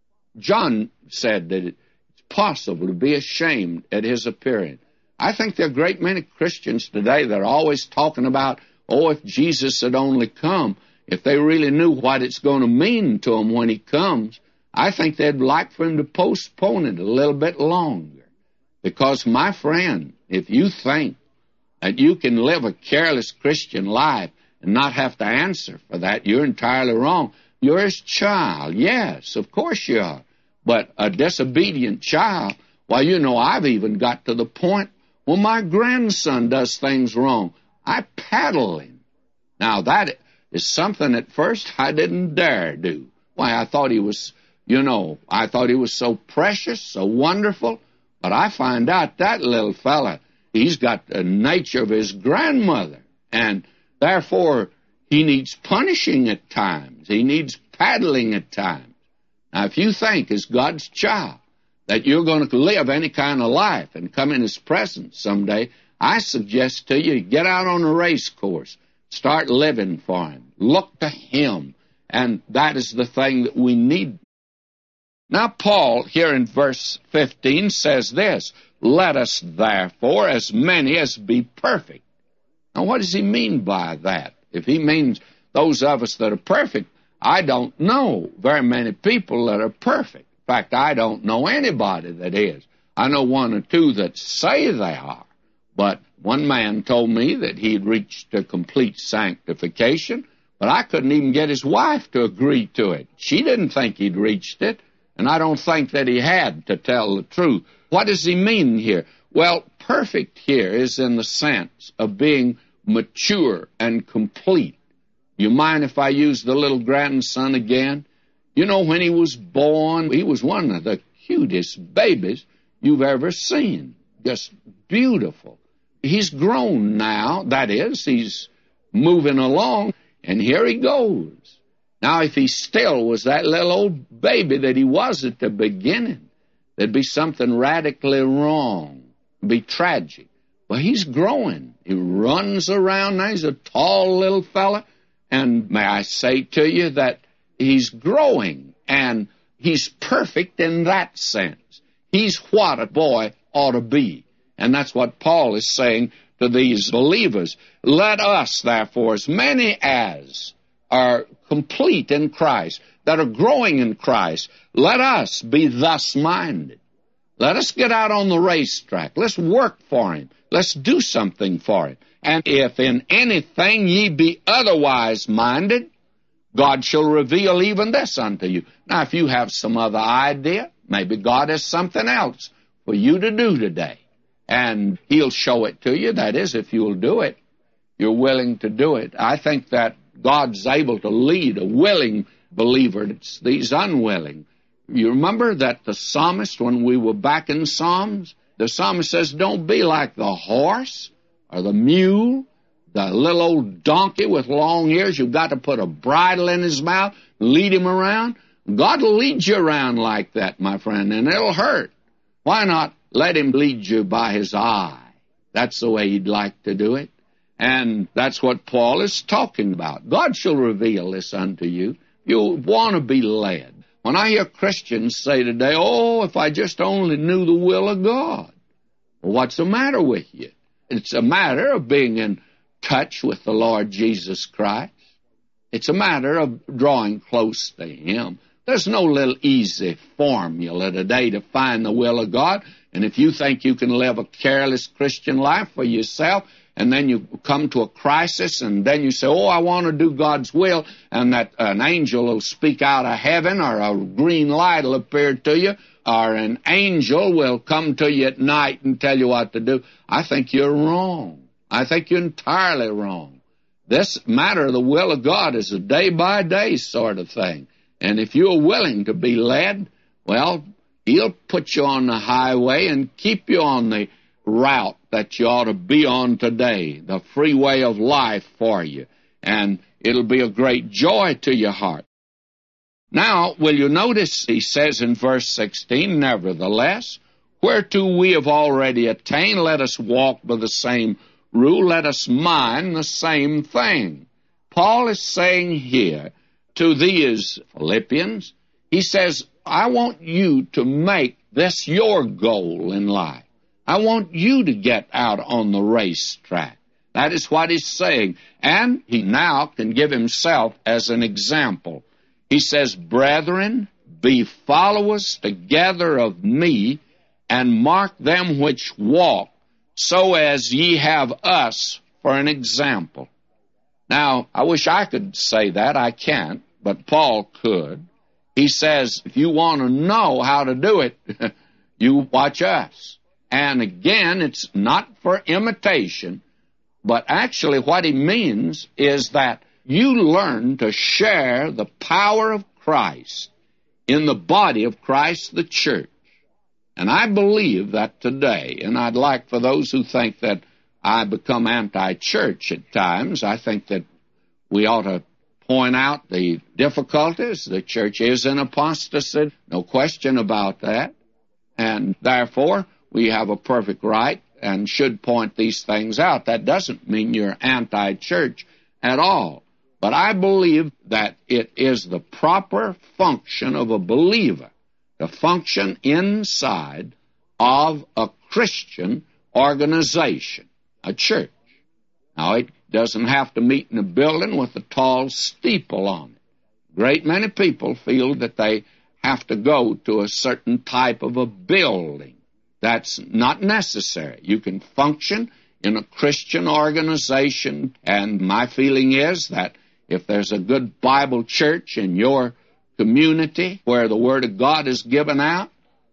John said that it's possible to be ashamed at His appearing. I think there are a great many Christians today that are always talking about, oh, if Jesus had only come, if they really knew what it's going to mean to them when He comes, I think they'd like for Him to postpone it a little bit longer. Because, my friend, if you think that you can live a careless Christian life and not have to answer for that, you're entirely wrong. You're His child. Yes, of course you are. But a disobedient child, well, you know, I've even got to the point when my grandson does things wrong, I paddle him. Now, that is something at first I didn't dare do. Why, I thought he was, you know, I thought he was so precious, so wonderful. But I find out that little fella, he's got the nature of his grandmother. And therefore, he needs punishing at times. He needs paddling at times. Now, if you think as God's child that you're going to live any kind of life and come in His presence someday, I suggest to you, get out on a race course. Start living for Him. Look to Him. And that is the thing that we need. Now, Paul, here in verse fifteen, says this, let us therefore, as many as be perfect. Now, what does he mean by that? If he means those of us that are perfect, I don't know very many people that are perfect. In fact, I don't know anybody that is. I know one or two that say they are. But one man told me that he'd reached a complete sanctification, but I couldn't even get his wife to agree to it. She didn't think he'd reached it, and I don't think that he had, to tell the truth. What does he mean here? Well, perfect here is in the sense of being mature and complete. You mind if I use the little grandson again? You know, when he was born, he was one of the cutest babies you've ever seen. Just beautiful. He's grown now. That is, he's moving along, and here he goes. Now, if he still was that little old baby that he was at the beginning, there'd be something radically wrong. It'd be tragic. But he's growing. He runs around now. He's a tall little fella. And may I say to you that he's growing, and he's perfect in that sense. he's what a boy ought to be. And that's what Paul is saying to these believers. Let us, therefore, as many as are complete in Christ, that are growing in Christ, let us be thus minded. Let us get out on the racetrack. Let's work for him. Let's do something for him. And if in anything ye be otherwise minded, God shall reveal even this unto you. Now, if you have some other idea, maybe God has something else for you to do today. And he'll show it to you. That is, if you'll do it, you're willing to do it. I think that God's able to lead a willing believer. It's these unwilling. You remember that the psalmist, when we were back in Psalms, the psalmist says, don't be like the horse or the mule, the little old donkey with long ears. You've got to put a bridle in his mouth, lead him around. God will lead you around like that, my friend, and it'll hurt. Why not let him lead you by his eye? That's the way he'd like to do it. And that's what Paul is talking about. God shall reveal this unto you. You'll want to be led. When I hear Christians say today, oh, if I just only knew the will of God. Well, what's the matter with you? It's a matter of being in touch with the Lord Jesus Christ. It's a matter of drawing close to him. There's no little easy formula today to find the will of God. And if you think you can live a careless Christian life for yourself, and then you come to a crisis, and then you say, oh, I want to do God's will, and that an angel will speak out of heaven, or a green light will appear to you, or an angel will come to you at night and tell you what to do. I think you're wrong. I think you're entirely wrong. This matter of the will of God is a day-by-day sort of thing. And if you're willing to be led, well, he'll put you on the highway and keep you on the route that you ought to be on today, the free way of life for you. And it'll be a great joy to your heart. Now, will you notice, he says in verse sixteen, nevertheless, whereto we have already attained, let us walk by the same rule, let us mind the same thing. Paul is saying here to these Philippians, he says, I want you to make this your goal in life. I want you to get out on the racetrack. That is what he's saying. And he now can give himself as an example. He says, brethren, be followers together of me, and mark them which walk, so as ye have us for an example. Now, I wish I could say that. I can't, but Paul could. He says, if you want to know how to do it, you watch us. And again, it's not for imitation, but actually what he means is that you learn to share the power of Christ in the body of Christ, the church. And I believe that today, and I'd like for those who think that I become anti-church at times, I think that we ought to point out the difficulties. The church is in apostasy, no question about that. And therefore, we have a perfect right and should point these things out. That doesn't mean you're anti-church at all. But I believe that it is the proper function of a believer to function inside of a Christian organization, a church. Now, it doesn't have to meet in a building with a tall steeple on it. A great many people feel that they have to go to a certain type of a building. That's not necessary. You can function in a Christian organization, and my feeling is that if there's a good Bible church in your community where the Word of God is given out,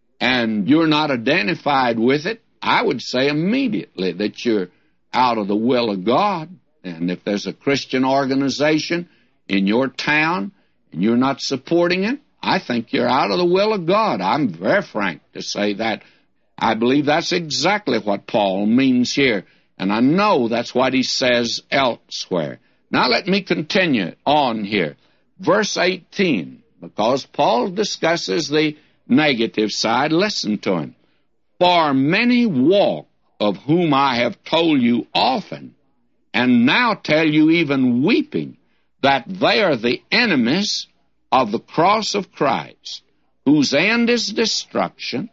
and you're not identified with it, I would say immediately that you're out of the will of God. And if there's a Christian organization in your town and you're not supporting it, I think you're out of the will of God. I'm very frank to say that. I believe that's exactly what Paul means here, and I know that's what he says elsewhere. Now let me continue on here. Verse eighteen, because Paul discusses the negative side, listen to him. For many walk, of whom I have told you often, and now tell you even weeping, that they are the enemies of the cross of Christ, whose end is destruction,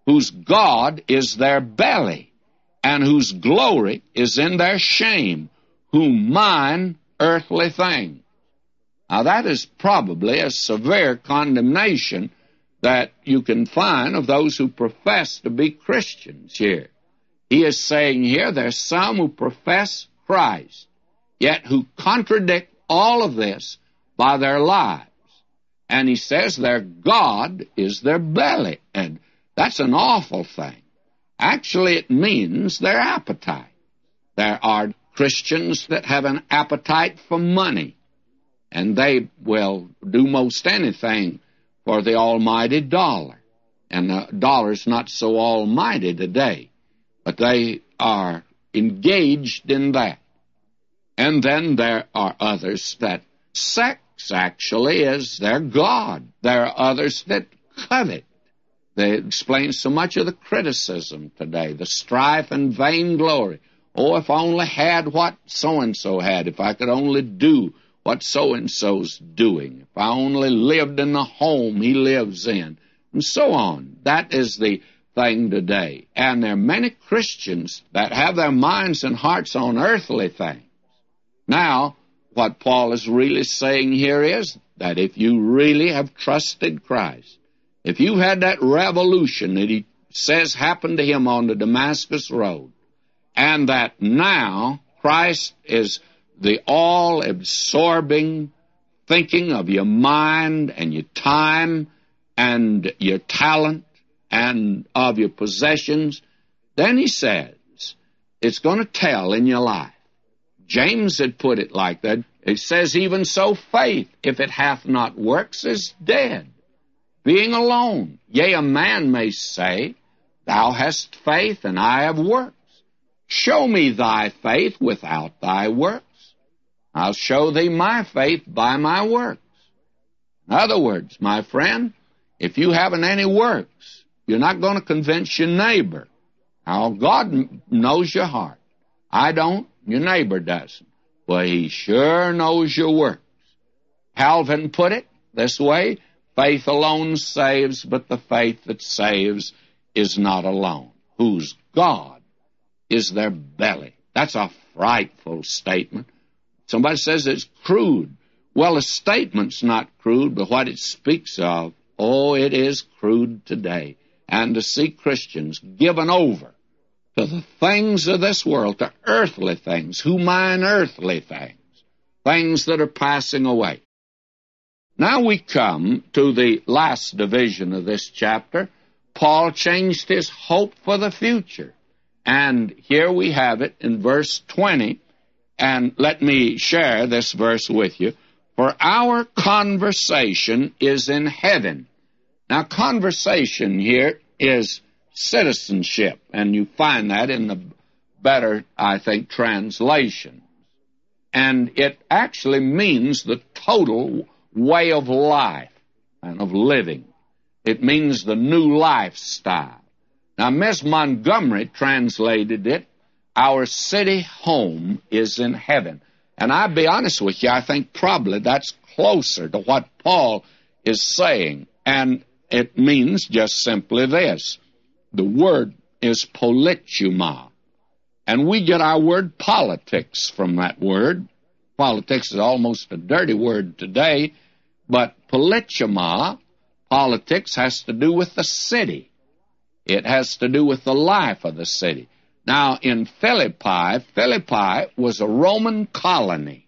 whose God is their belly, and whose glory is in their shame, who mine earthly things. Now that is probably a severe condemnation that you can find of those who profess to be Christians here. He is saying here there's some who profess Christ, yet who contradict all of this by their lives. And he says their God is their belly, and that's an awful thing. Actually, it means their appetite. There are Christians that have an appetite for money, and they will do most anything for the almighty dollar. And the dollar's not so almighty today, but they are engaged in that. And then there are others that sex actually is their God. There are others that covet. They explain so much of the criticism today, the strife and vainglory. Oh, if I only had what so-and-so had, if I could only do what so-and-so's doing, if I only lived in the home he lives in, and so on. That is the thing today. And there are many Christians that have their minds and hearts on earthly things. Now, what Paul is really saying here is that if you really have trusted Christ, if you had that revolution that he says happened to him on the Damascus Road, and that now Christ is the all-absorbing thinking of your mind and your time and your talent and of your possessions, then he says it's going to tell in your life. James had put it like that. It says, even so faith, if it hath not works, is dead, being alone. Yea, a man may say, thou hast faith, and I have works. Show me thy faith without thy works. I'll show thee my faith by my works. In other words, my friend, if you haven't any works, you're not going to convince your neighbor. Now, God knows your heart. I don't. Your neighbor doesn't. Well, he sure knows your works. Calvin put it this way, faith alone saves, but the faith that saves is not alone, whose God is their belly. That's a frightful statement. Somebody says it's crude. Well, the statement's not crude, but what it speaks of, oh, it is crude today. And to see Christians given over to the things of this world, to earthly things, who mine earthly things, things that are passing away. Now we come to the last division of this chapter. Paul changed his hope for the future. And here we have it in verse twenty. And let me share this verse with you. For our conversation is in heaven. Now, conversation here is citizenship, and you find that in the better, I think, translation. And it actually means the total way of life and of living. It means the new lifestyle. Now, Miss Montgomery translated it, our city home is in heaven. And I'll be honest with you, I think probably that's closer to what Paul is saying. And it means just simply this. The word is polituma. And we get our word politics from that word. Politics is almost a dirty word today, but polituma, politics, has to do with the city. It has to do with the life of the city. Now, in Philippi, Philippi was a Roman colony.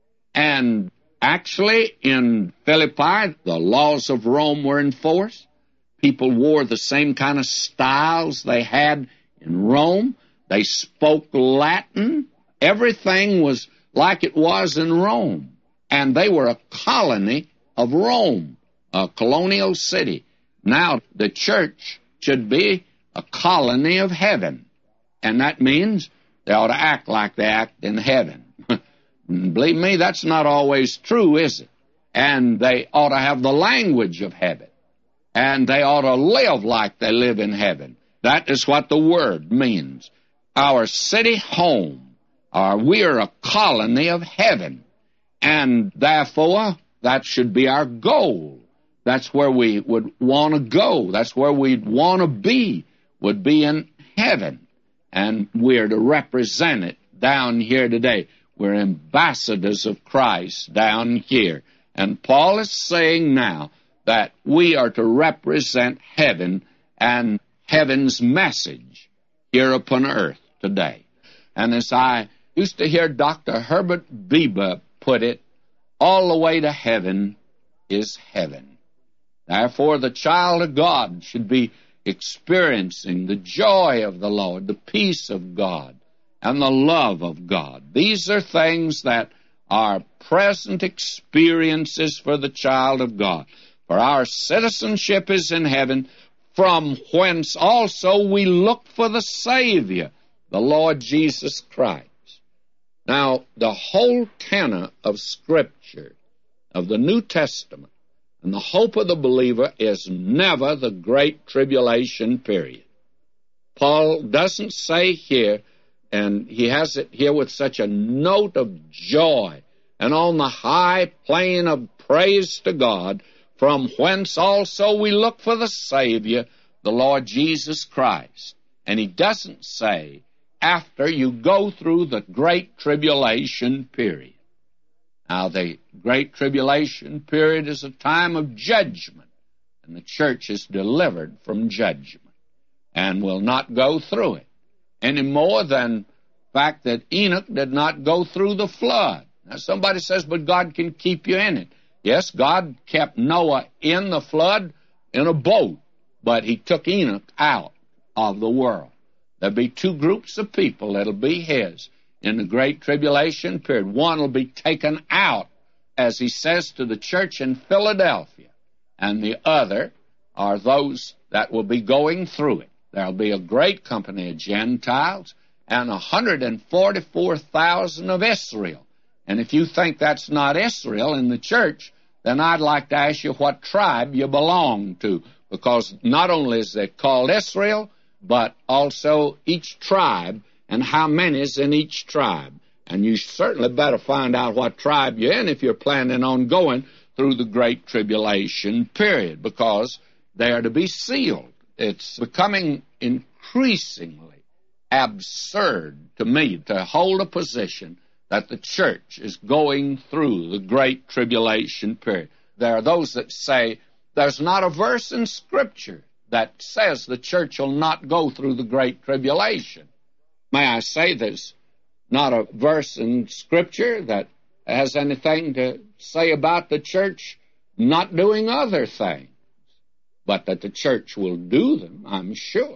And actually, in Philippi, the laws of Rome were in force. People wore the same kind of styles they had in Rome. They spoke Latin. Everything was like it was in Rome. And they were a colony of Rome, a colonial city. Now, the church should be a colony of heaven. And that means they ought to act like they act in heaven. Believe me, that's not always true, is it? And they ought to have the language of heaven. And they ought to live like they live in heaven. That is what the word means. Our city home, or we are a colony of heaven. And therefore, that should be our goal, That's where we would want to go. That's where we'd want to be, would be in heaven. And we're to represent it down here today. We're ambassadors of Christ down here. And Paul is saying now that we are to represent heaven and heaven's message here upon earth today. And as I used to hear Doctor Herbert Bieber put it, all the way to heaven is heaven. Therefore, the child of God should be experiencing the joy of the Lord, the peace of God, and the love of God. These are things that are present experiences for the child of God. For our citizenship is in heaven, from whence also we look for the Savior, the Lord Jesus Christ. Now, the whole tenor of Scripture, of the New Testament, and the hope of the believer is never the great tribulation period. Paul doesn't say here, and he has it here with such a note of joy, and on the high plane of praise to God, from whence also we look for the Savior, the Lord Jesus Christ. And he doesn't say, after you go through the great tribulation period. Now, the great tribulation period is a time of judgment, and the church is delivered from judgment and will not go through it any more than the fact that Enoch did not go through the flood. Now, somebody says, but God can keep you in it. Yes, God kept Noah in the flood in a boat, but he took Enoch out of the world. There'll be two groups of people that'll be his in the great tribulation period. One will be taken out, as he says to the church in Philadelphia, and the other are those that will be going through it. There'll be a great company of Gentiles and one hundred forty-four thousand of Israel. And if you think that's not Israel in the church, then I'd like to ask you what tribe you belong to, because not only is it called Israel, but also each tribe and how many is in each tribe. And you certainly better find out what tribe you're in if you're planning on going through the great tribulation period, because they are to be sealed. It's becoming increasingly absurd to me to hold a position that the church is going through the great tribulation period. There are those that say there's not a verse in Scripture that says the church will not go through the great tribulation. May I say there's not a verse in Scripture that has anything to say about the church not doing other things, but that the church will do them, I'm sure.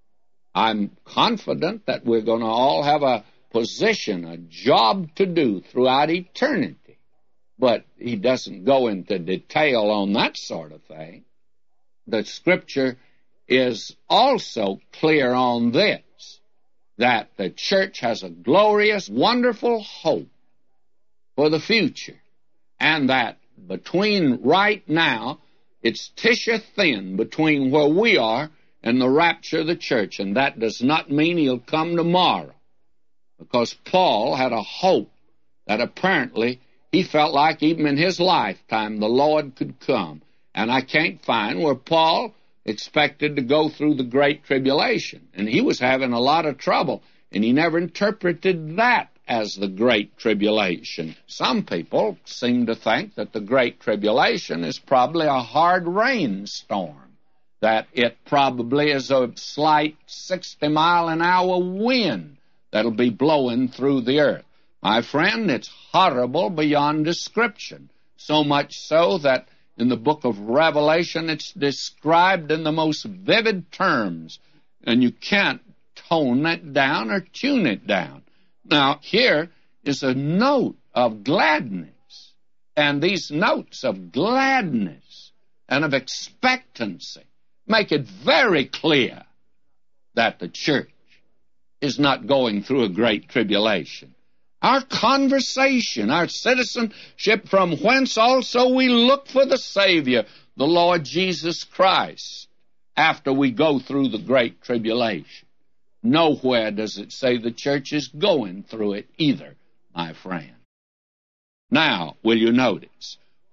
I'm confident that we're going to all have a position, a job to do throughout eternity. But he doesn't go into detail on that sort of thing. The Scripture is also clear on this, that the church has a glorious, wonderful hope for the future, and that between right now, it's tissue thin between where we are and the rapture of the church, and that does not mean he'll come tomorrow, because Paul had a hope that apparently he felt like even in his lifetime the Lord could come. And I can't find where Paul expected to go through the great tribulation. And he was having a lot of trouble, and he never interpreted that as the great tribulation. Some people seem to think that the great tribulation is probably a hard rainstorm, that it probably is a slight sixty mile an hour wind that'll be blowing through the earth. My friend, it's horrible beyond description, so much so that in the book of Revelation it's described in the most vivid terms, and you can't tone it down or tune it down. Now, here is a note of gladness, and these notes of gladness and of expectancy make it very clear that the church is not going through a great tribulation. Our conversation, our citizenship, from whence also we look for the Savior, the Lord Jesus Christ, after we go through the great tribulation. Nowhere does it say the church is going through it either, my friend. Now, will you notice,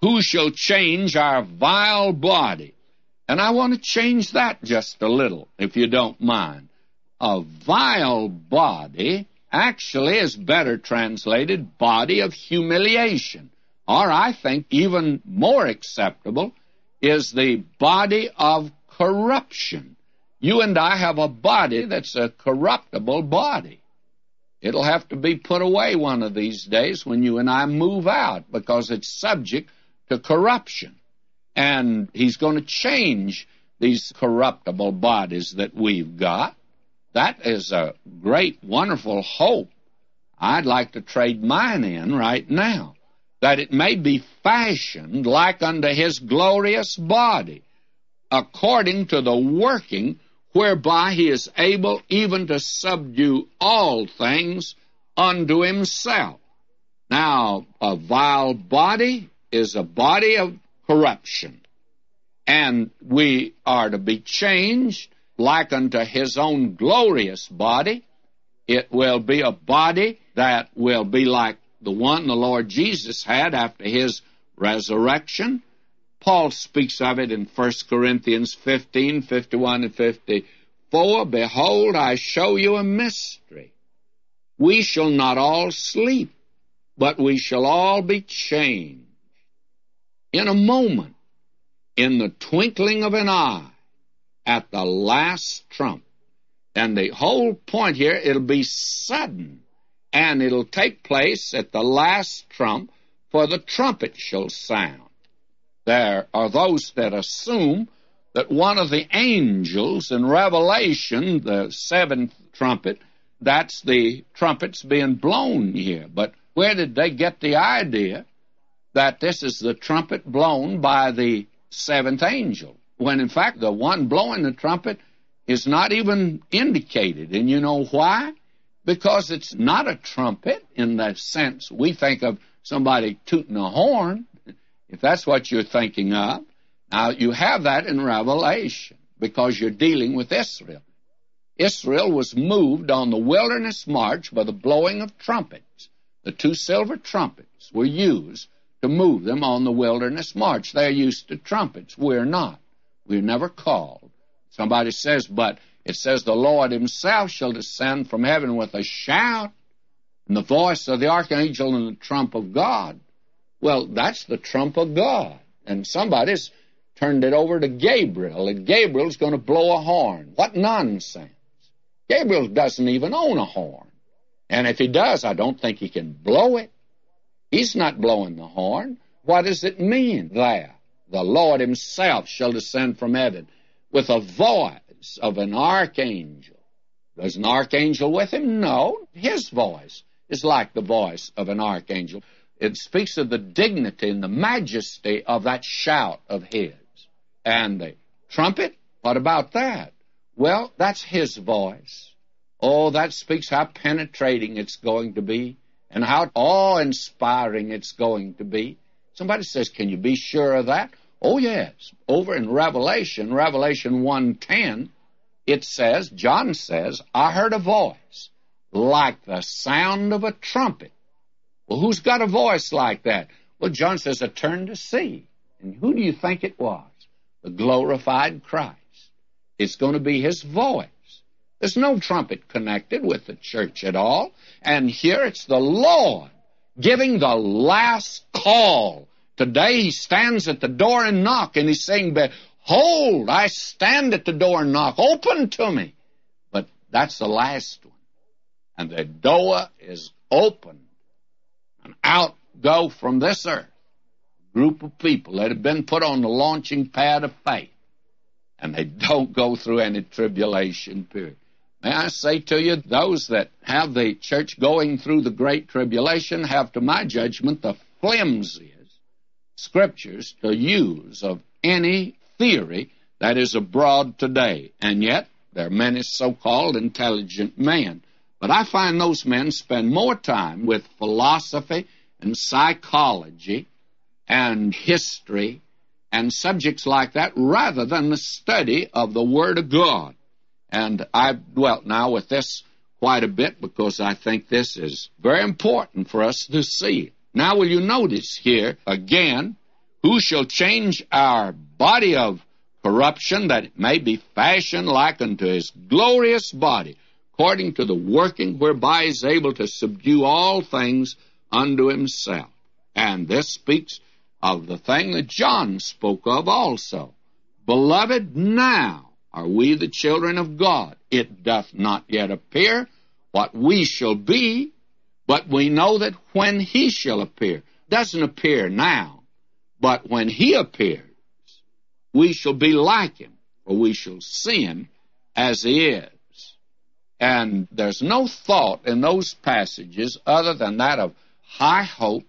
who shall change our vile body. And I want to change that just a little, if you don't mind. A vile body actually is better translated body of humiliation. Or I think even more acceptable is the body of corruption. You and I have a body that's a corruptible body. It'll have to be put away one of these days when you and I move out, because it's subject to corruption. And he's going to change these corruptible bodies that we've got. That is a great, wonderful hope. I'd like to trade mine in right now, that it may be fashioned like unto his glorious body, according to the working whereby he is able even to subdue all things unto himself. Now, a vile body is a body of corruption, and we are to be changed like unto his own glorious body. It will be a body that will be like the one the Lord Jesus had after his resurrection. Paul speaks of it in First Corinthians fifteen, fifty-one and fifty-four. Behold, I show you a mystery. We shall not all sleep, but we shall all be changed. In a moment, in the twinkling of an eye, at the last trump. And the whole point here, it'll be sudden, and it'll take place at the last trump, for the trumpet shall sound. There are those that assume that one of the angels in Revelation, the seventh trumpet, that's the trumpets being blown here. But where did they get the idea that this is the trumpet blown by the seventh angel, when in fact the one blowing the trumpet is not even indicated? And you know why? Because it's not a trumpet in that sense we think of somebody tooting a horn, if that's what you're thinking of. Now, you have that in Revelation, because you're dealing with Israel. Israel was moved on the wilderness march by the blowing of trumpets. The two silver trumpets were used to move them on the wilderness march. They're used to trumpets. We're not. We're never called. Somebody says, but it says the Lord himself shall descend from heaven with a shout, and the voice of the archangel and the trump of God. Well, that's the trump of God. And somebody's turned it over to Gabriel, and Gabriel's going to blow a horn. What nonsense. Gabriel doesn't even own a horn. And if he does, I don't think he can blow it. He's not blowing the horn. What does it mean there? The Lord himself shall descend from heaven with a voice of an archangel. There's an archangel with him? No. His voice is like the voice of an archangel. It speaks of the dignity and the majesty of that shout of his. And the trumpet, what about that? Well, that's his voice. Oh, that speaks how penetrating it's going to be, and how awe-inspiring it's going to be. Somebody says, can you be sure of that? Oh, yes. Over in Revelation, Revelation one ten, it says, John says, I heard a voice like the sound of a trumpet. Well, who's got a voice like that? Well, John says, I turned to see. And who do you think it was? The glorified Christ. It's going to be his voice. There's no trumpet connected with the church at all. And here it's the Lord giving the last call. Today he stands at the door and knock, and he's saying, behold, I stand at the door and knock. Open to me. But that's the last one. And the door is opened. And out go from this earth a group of people that have been put on the launching pad of faith. And they don't go through any tribulation period. May I say to you, those that have the church going through the great tribulation have, to my judgment, the flimsiest scriptures to use of any theory that is abroad today. And yet, there are many so-called intelligent men. But I find those men spend more time with philosophy and psychology and history and subjects like that rather than the study of the Word of God. And I've dwelt now with this quite a bit because I think this is very important for us to see. Now, will you notice here, again, who shall change our body of corruption, that it may be fashioned like unto his glorious body, according to the working whereby he is able to subdue all things unto himself. And this speaks of the thing that John spoke of also. Beloved, now are we the children of God. It doth not yet appear what we shall be, but we know that when he shall appear, doesn't appear now, but when he appears, we shall be like him, for we shall see him as he is. And there's no thought in those passages other than that of high hope,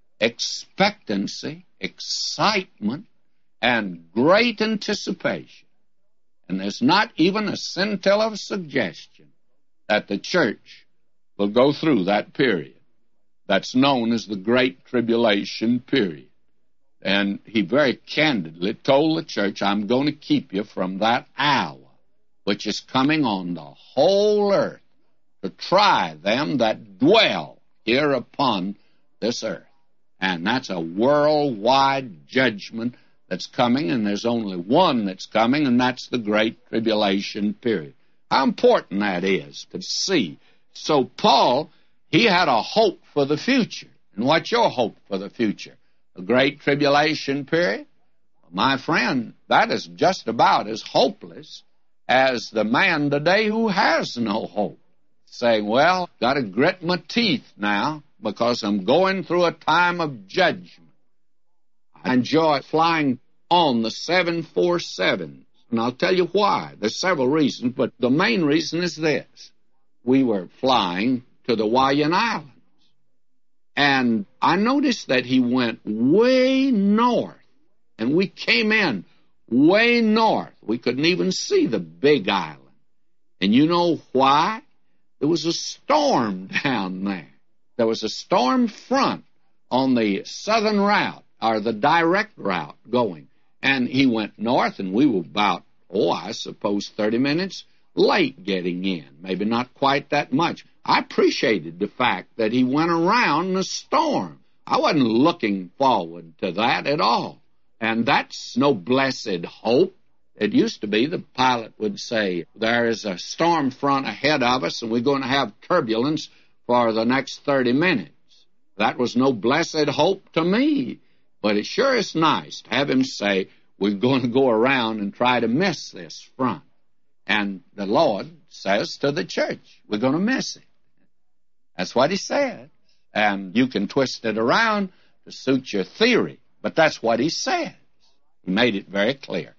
expectancy, excitement, and great anticipation. And there's not even a scintilla of suggestion that the church will go through that period that's known as the Great Tribulation period. And he very candidly told the church, I'm going to keep you from that hour which is coming on the whole earth to try them that dwell here upon this earth. And that's a worldwide judgment that's coming, and there's only one that's coming, and that's the Great Tribulation period. How important that is to see. So Paul, he had a hope for the future. And what's your hope for the future? The Great Tribulation period? My friend, that is just about as hopeless as the man today who has no hope, saying, well, got to grit my teeth now because I'm going through a time of judgment. I enjoy flying on the seven forty-sevens, and I'll tell you why. There's several reasons, but the main reason is this. We were flying to the Hawaiian Islands, and I noticed that he went way north, and we came in way north. We couldn't even see the big island. And you know why? There was a storm down there. There was a storm front on the southern route, or the direct route going. And he went north, and we were about, oh, I suppose thirty minutes late getting in. Maybe not quite that much. I appreciated the fact that he went around the storm. I wasn't looking forward to that at all. And that's no blessed hope. It used to be the pilot would say, there is a storm front ahead of us, and we're going to have turbulence for the next thirty minutes. That was no blessed hope to me. But it sure is nice to have him say, we're going to go around and try to miss this front. And the Lord says to the church, we're going to miss it. That's what he said. And you can twist it around to suit your theory, but that's what he says. He made it very clear.